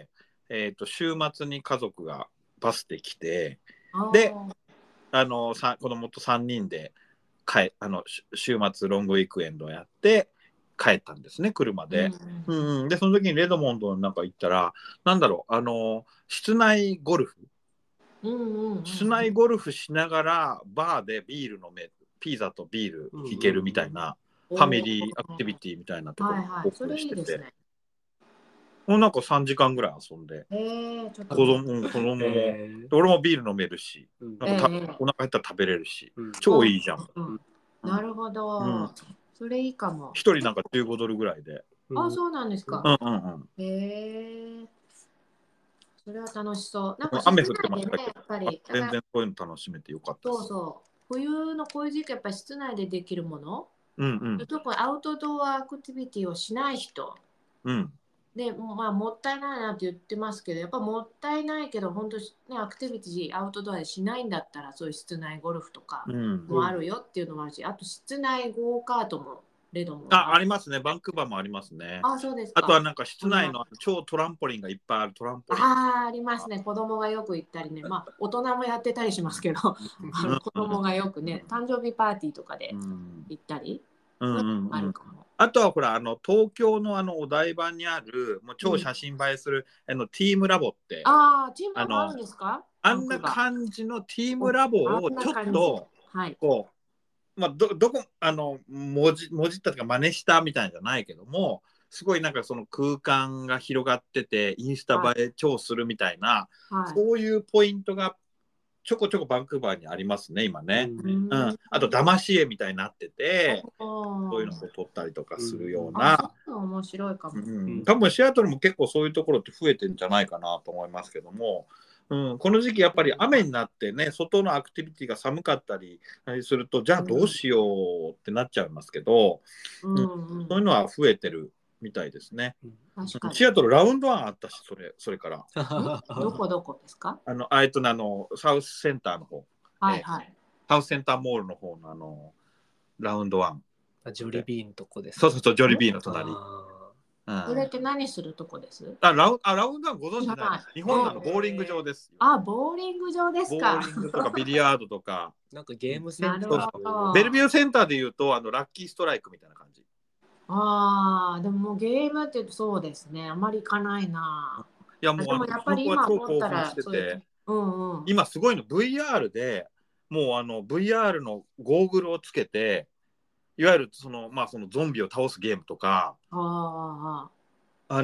えー、と週末に家族がバスで来て、であのさ子供とさんにんで帰あの週末ロングウィークエンドやって帰ったんですね、車で。うんうんうん、でその時にレドモンドなんか行ったらなんだろうあの室内ゴルフ、 うんうんうん、 室内ゴルフしながらバーでビール飲めピザとビールいけるみたいな、ファミリーアクティビティみたいなところをオープンしてて、もうなんかさんじかんぐらい遊んで、子供、子供も、えー、俺もビール飲めるし、なんかた、えー、お腹減ったら食べれるし、うん、超いいじゃん。 うんうん、なるほど、うん、それいいかも。 一人なんかじゅうごドルぐらいで。 あ、そうなんですか。 うんうんうん、 へえ。それは楽しそう。なんか雨降ってましたけど、 ね、やっぱり全然こういうの楽しめてよかったです。 そうそう。冬のこういう時期やっぱり室内でできるもの、 うんうん、 特にアウトドアアクティビティをしない人、 うん、 でまあ、もったいないなって言ってますけど、やっぱもったいないけど本当に、ね、アクティビティアウトドアでしないんだったらそういう室内ゴルフとかもあるよっていうのもあるし、うん、あと室内ゴーカートもレドもあ, ありますね。バンクーバーもありますね。 あ、そうですか。 あとはなんか室内の超トランポリンがいっぱいあるトランポリン。 ああ、ありますね。子供がよく行ったりね、まあ大人もやってたりしますけどあの子供がよくね、誕生日パーティーとかで行ったり、 うんうんうん、あるかも。あとはほらあの東京のあのお台場にあるもう超写真映えする、うん、あのティームラボって、 ああ、ティームラボあるんですか？ あんな感じのティームラボをちょっとこう、まあ、ど, どこあの文字文字ったとか真似したみたいじゃないけども、すごいなんかその空間が広がっててインスタ映え超するみたいな、はい、そういうポイントがちょこちょこバンクーバーにありますね今ね、うんうん、あと騙し絵みたいになってて、そういうのを撮ったりとかするような、 うん、面白いかも、 うん、多分シアトルも結構そういうところって増えてるんじゃないかなと思いますけども、うん、この時期やっぱり雨になってね、外のアクティビティが寒かったりすると、じゃあどうしようってなっちゃいますけど、うんうん、そういうのは増えてるみたいですね。 確かに。 シアトルラウンドワンあったし、それ、それから。 どこどこですか？ あの、あえとあの、サウスセンターの方。 はいはい。 サウスセンターモールの方のあの、ラウンドワン。 ジョリビーのとこです。 そうそうそう、ジョリビーの隣。 うん、それって何するとこです？ あ、ラウあラウンドワンご存知ない？日本のボーリング場です。 あ、ボーリング場ですか。 ボーリングとかビリヤードとか。 なんかゲームセンター。ベルビューセンターでいうと、あのラッキーストライクみたいな感じ。 ああ、でももうゲームってそうですね。あまり行かないな。 いやもう、 でもやっぱり今思ったら、 うんうん、今すごいの ブイアール でもうあの ブイアール のゴーグルをつけて、いわゆるそのまあそのゾンビを倒すゲームとか、 ああの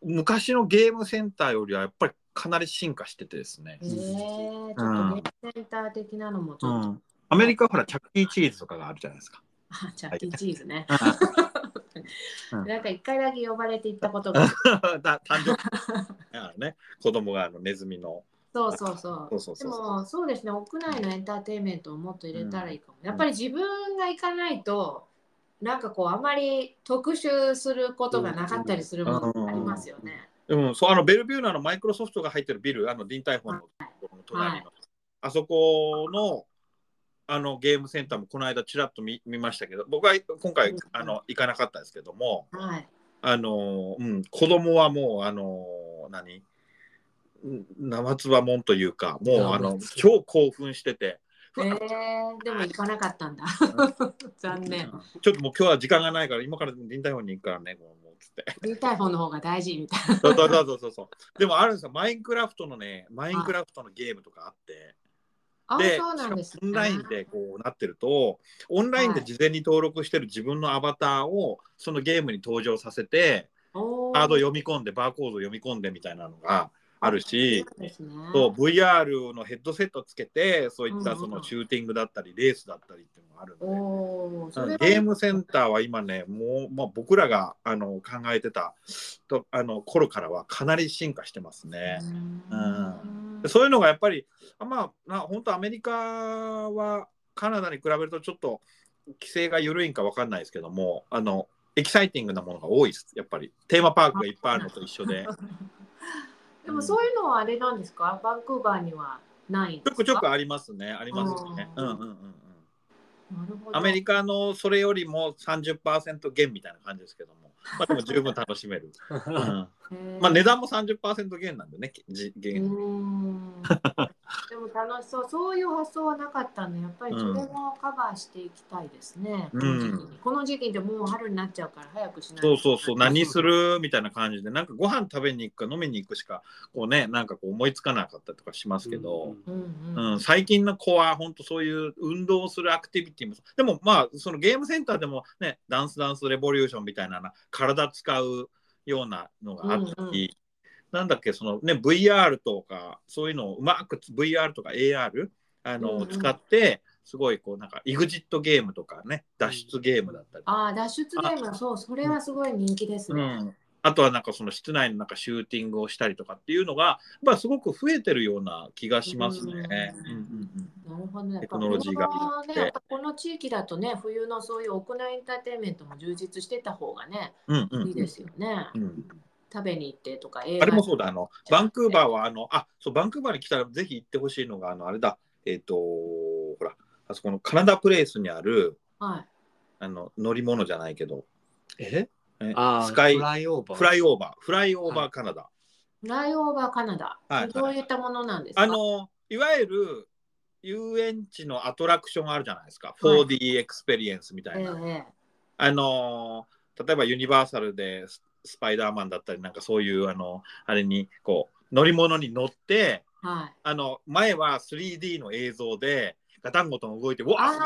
昔のゲームセンターよりはやっぱりかなり進化しててですね。 えー、ちょっとゲームセンター的なのもちょっと、 うん、アメリカはほらチャッキーチーズとかがあるじゃないですか。 あ、チャッキーチーズね。 うん、 なんか一回だけ呼ばれて行ったことがだ誕生日あのね、子供があのネズミの。 そうそうそう。 そうそうそうそう。 でもそうですね、屋内のエンターテインメントをもっと入れたらいいかも。うん、やっぱり自分が行かないと、なんかこうあまり特集することがなかったりするものありますよね。 うん、そう、あのベルビューナのマイクロソフトが入ってるビル、あのディンタイフォンの隣の、はい、あそこのあのゲームセンターもこの間ちらっと 見, 見ましたけど、僕は今回あの行かなかったですけども、はい、あのうん、子供はもうあの何生つばもんというか、もうあの超興奮してて。 えー、でも行かなかったんだ。残念。 ちょっともう今日は時間がないから今からディンタイフォンに行くからね、もうつって。 ディンタイフォンの方が大事みたいな。 そうそうそうそうそう。でもあるんですよ、マインクラフトのね、マインクラフトのゲームとかあって。で、 そうなんですね、 オンラインでこうなってると、オンラインで事前に登録してる自分のアバターをそのゲームに登場させて、カード読み込んで、バーコード読み込んでみたいなのがあるし、そうですね、そう ブイアール のヘッドセットつけて、そういったそのシューティングだったり、レースだったりっていうのがあるので、ゲームセンターは今ね、もう、まあ、僕らがあの考えてたとあの頃からはかなり進化してますね。うん、うん、そういうのがやっぱり、まあ、本当アメリカはカナダに比べるとちょっと規制が緩いんか分かんないですけども、あのエキサイティングなものが多いです。やっぱりテーマパークがいっぱいあるのと一緒で。 でもそういうのはあれなんですか、バンクーバーにはないんですか？ ちょくちょくありますね。ありますね。うんうんうんうん。なるほど。アメリカのそれよりも さんじゅっパーセント 減みたいな感じですけども、まあ、でも十分楽しめる。うん、まあ値段も さんじゅっパーセント 減なんでね、減。 でも楽しそう。そういう発想はなかったんで、やっぱりそれもカバーしていきたいですね。うん、この時期に。この時期でもう春になっちゃうから早くしないと。 そうそうそう、何するみたいな感じで、なんかご飯食べに行くか飲みに行くしかこうね、なんかこう思いつかなかったりとかしますけど、うんうんうん、最近の子は本当そういう運動するアクティビティも、でもまあそのゲームセンターでもね、ダンスダンスレボリューションみたいな体使うようなのがあったり、うんうん、なんだっけ、そのね ブイアール とかそういうのをうまく ブイアール とか エーアール あの、うんうん、使ってすごいこうなんかエグジットゲームとかね、脱出ゲームだったり、 ああ脱出ゲーム、そう、それはすごい人気ですね。うん、 あとはなんかその室内の中シューティングをしたりとかっていうのが、まあ、すごく増えてるような気がしますね。 なるほどね。 テクノロジーがあって、ね、この地域だとね、冬のそういう屋内エンターテインメントも充実してた方がね、うんうん、いいですよね。うん、食べに行ってとか、 映画あれもそうだ、あのバンクーバーはあのあそうバンクーバーに来たらぜひ行ってほしいのがあのあれだ、えっ、ー、とほらあそこのカナダプレイスにある、はい、あの乗り物じゃないけど、 ええあスカイフライオーバーフライオーバーフライオーバーカナダ、はい、 フライオーバーカナダ、はい、どういったものなんですか？ あのいわゆる遊園地のアトラクションあるじゃないですか、はい、フォーディー エクスペリエンスみたいな、えー、あの例えばユニバーサルでスパイダーマンだったりなんかそういうあのあれにこう乗り物に乗って、はい、あの前は スリーディー の映像でガタンゴトン動いてわあすげ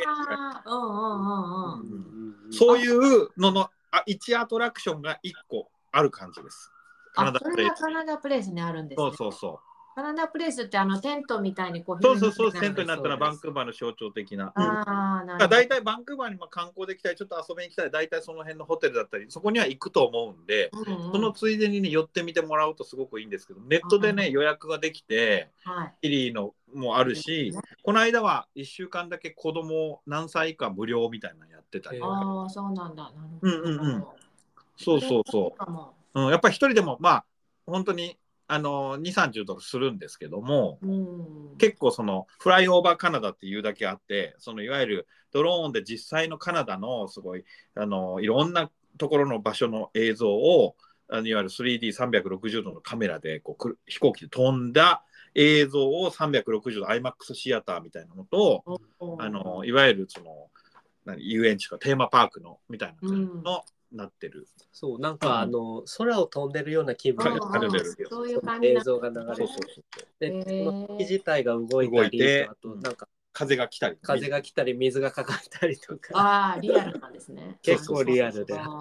え、そういうののあいちアトラクションがいっこある感じです。 カナダプレイス。カナダプレイスにあるんですね。 そうそうそう。 カナダプレイスってあのテントみたいにこうそうそうそう、テントになったらバンクーバーの象徴的な。あなだいたいバンクーバーに観光できたりちょっと遊びに来たり大体その辺のホテルだったりそこには行くと思うんで、うんうん、そのついでに、ね、寄ってみてもらうとすごくいいんですけど、ネットでね予約ができて、はい、キリのもあるし、はい、この間はいっしゅうかんだけ子供何歳以下無料みたいなのやってたりとか。 ああそうなんだ。なるほど。うんうんうん。 そうそうそう。うん、やっぱり一人でもまあ本当にあのにじゅう、さんじゅうドルするんですけども、うん、結構そのフライオーバーカナダっていうだけあってそのいわゆるドローンで実際のカナダのすごいあのいろんなところの場所の映像をあのいわゆる スリーディーさんびゃくろくじゅう 度のカメラでこう飛行機で飛んだ映像をさんびゃくろくじゅうど アイマックス シアターみたいなのと、うん、あのいわゆるその何遊園地かテーマパークのみたいな感じの、うん、なってる。 そうなんか、うん、あの空を飛んでるような気分がるそういう感じ映像が流れてそうそうそうで、えー、この木自体が動いたりてあとなんか風が来たり風が来たり水がかかったりとかああリアルなんですね結構リアルで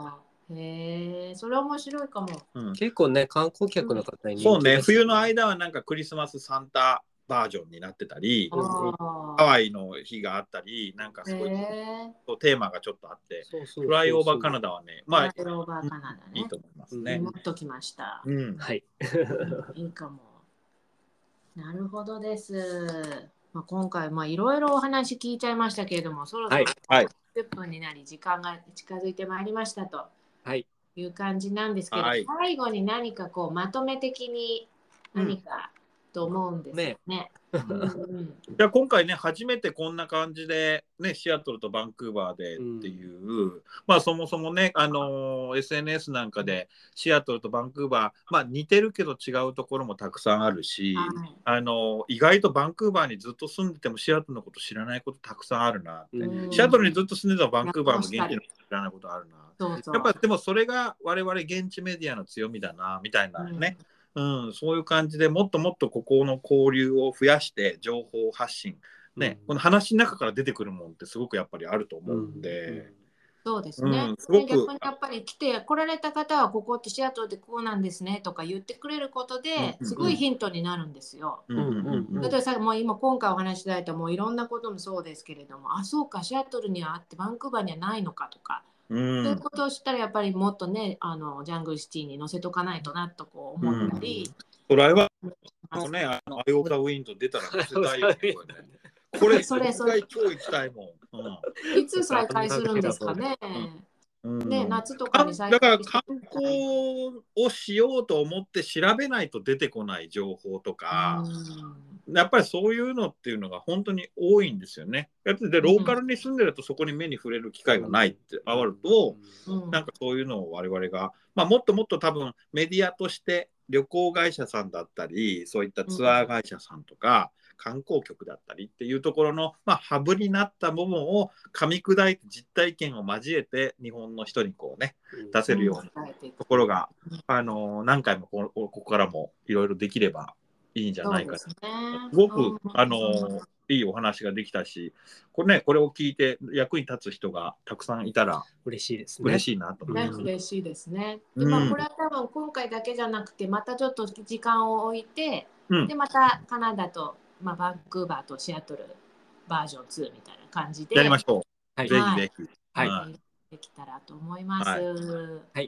へえ、それ面白いかも。 うん、 結構ね、観光客の方に人気そうね、 です冬の間はなんかクリスマスサンタバージョンになってたり、 うんあハワイの日があったり、なんかーそういうへテーマがちょっとあって、 そうそうそうそうフライオーバーカナダはね、まあーフライオーバーカナダね。 いいと思いますうんね。 持っときました。 うん、 はい。 いいかも。なるほどです。まあ、今回まあいろいろお話聞いちゃいましたけれども、そろそろはいはいじゅっぷんになり時間が近づいてまいりましたとはい。 いう感じなんですけど、 はい最後に何かこうまとめ的に何かと思うんですよね。うんうんいや今回ね初めてこんな感じで、ね、シアトルとバンクーバーでっていう、うん、まあそもそもね、あのー、エスエヌエス なんかでシアトルとバンクーバー、まあ、似てるけど違うところもたくさんあるし、 はい、 あのー、意外とバンクーバーにずっと住んでてもシアトルのこと知らないことたくさんあるなって、 うんシアトルにずっと住んでたバンクーバーの現地のこと知らないことあるな、 そうそうやっぱでもそれが我々現地メディアの強みだなみたいなね、うんうん、そういう感じでもっともっとここの交流を増やして情報発信、ね、うん、この話の中から出てくるもんってすごくやっぱりあると思うんで、うんうん、 そうですね、うん、すごく逆にやっぱり来て来られた方はここってシアトルでこうなんですねとか言ってくれることですごいヒントになるんですよ。例えばさもう今今回お話しいただいたもういろんなこともそうですけれども、あそうかシアトルにはあってバンクーバーにはないのかとか。うん、そういうことをしたらやっぱりもっとねあのジャングルシティに載せとかないとなとこう思ったり、 うん、それはあのねあのアイオカウィンド出たら載せたいよねこれそれそれ今日行きたいもん、 うん、いつ再開するんですかね、うん、ね夏とかに再開だから観光をしようと思って調べないと出てこない情報とか、うん、やっぱりそういうのっていうのが本当に多いんですよね。でローカルに住んでるとそこに目に触れる機会がないってあると、うん、なんかそういうのを我々が、まあ、もっともっと多分メディアとして旅行会社さんだったりそういったツアー会社さんとか、うん観光局だったりっていうところの、まあ、ハブになった部分を噛み砕いて実体験を交えて日本の人にこうね出せるようなところが、うん、あの何回もこここからもいろいろできればいいんじゃないかと。 す,、ね、すごく、うん、あのいいお話ができたしこれねこれを聞いて役に立つ人がたくさんいたら嬉しいですね。 嬉しいなと思います、 ね、嬉しいですね。で、まあ、これは多分今回だけじゃなくてまたちょっと時間を置いて、うん、でまたカナダとまあ、バンクーバーとシアトルバージョンツーみたいな感じでやりましょう。はい、ぜひぜひ、 はいはい、できたらと思います。はい、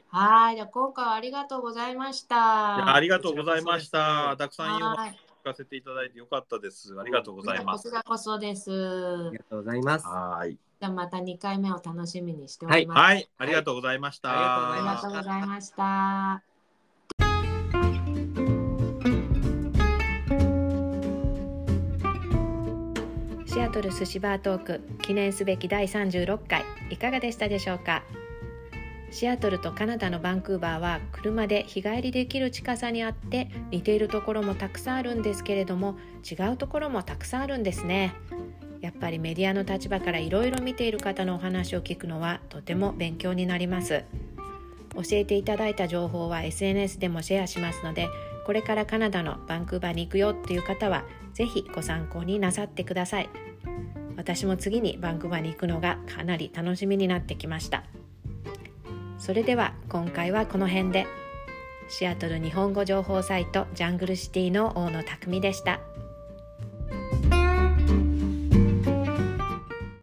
はい、 じゃあ今回はありがとうございました。 ありがとうございました。たくさんいいお話聞かせていただいてよかったです。ありがとうございます。 こちらこそです。 ありがとうございます。 はい。 じゃあまたにかいめを楽しみにしております。 はい、はい、ありがとうございました。 ありがとうございました。シアトル寿司バートーク記念すべきだいさんじゅうろっかいいかがでしたでしょうか。シアトルとカナダのバンクーバーは車で日帰りできる近さにあって似ているところもたくさんあるんですけれども違うところもたくさんあるんですね。やっぱりメディアの立場からいろいろ見ている方のお話を聞くのはとても勉強になります。教えていただいた情報は エスエヌエス でもシェアしますのでこれからカナダのバンクーバーに行くよっていう方はぜひご参考になさってください。私も次にバンクーバーに行くのがかなり楽しみになってきました。それでは今回はこの辺で。シアトル日本語情報サイトジャングルシティの大野拓実でした。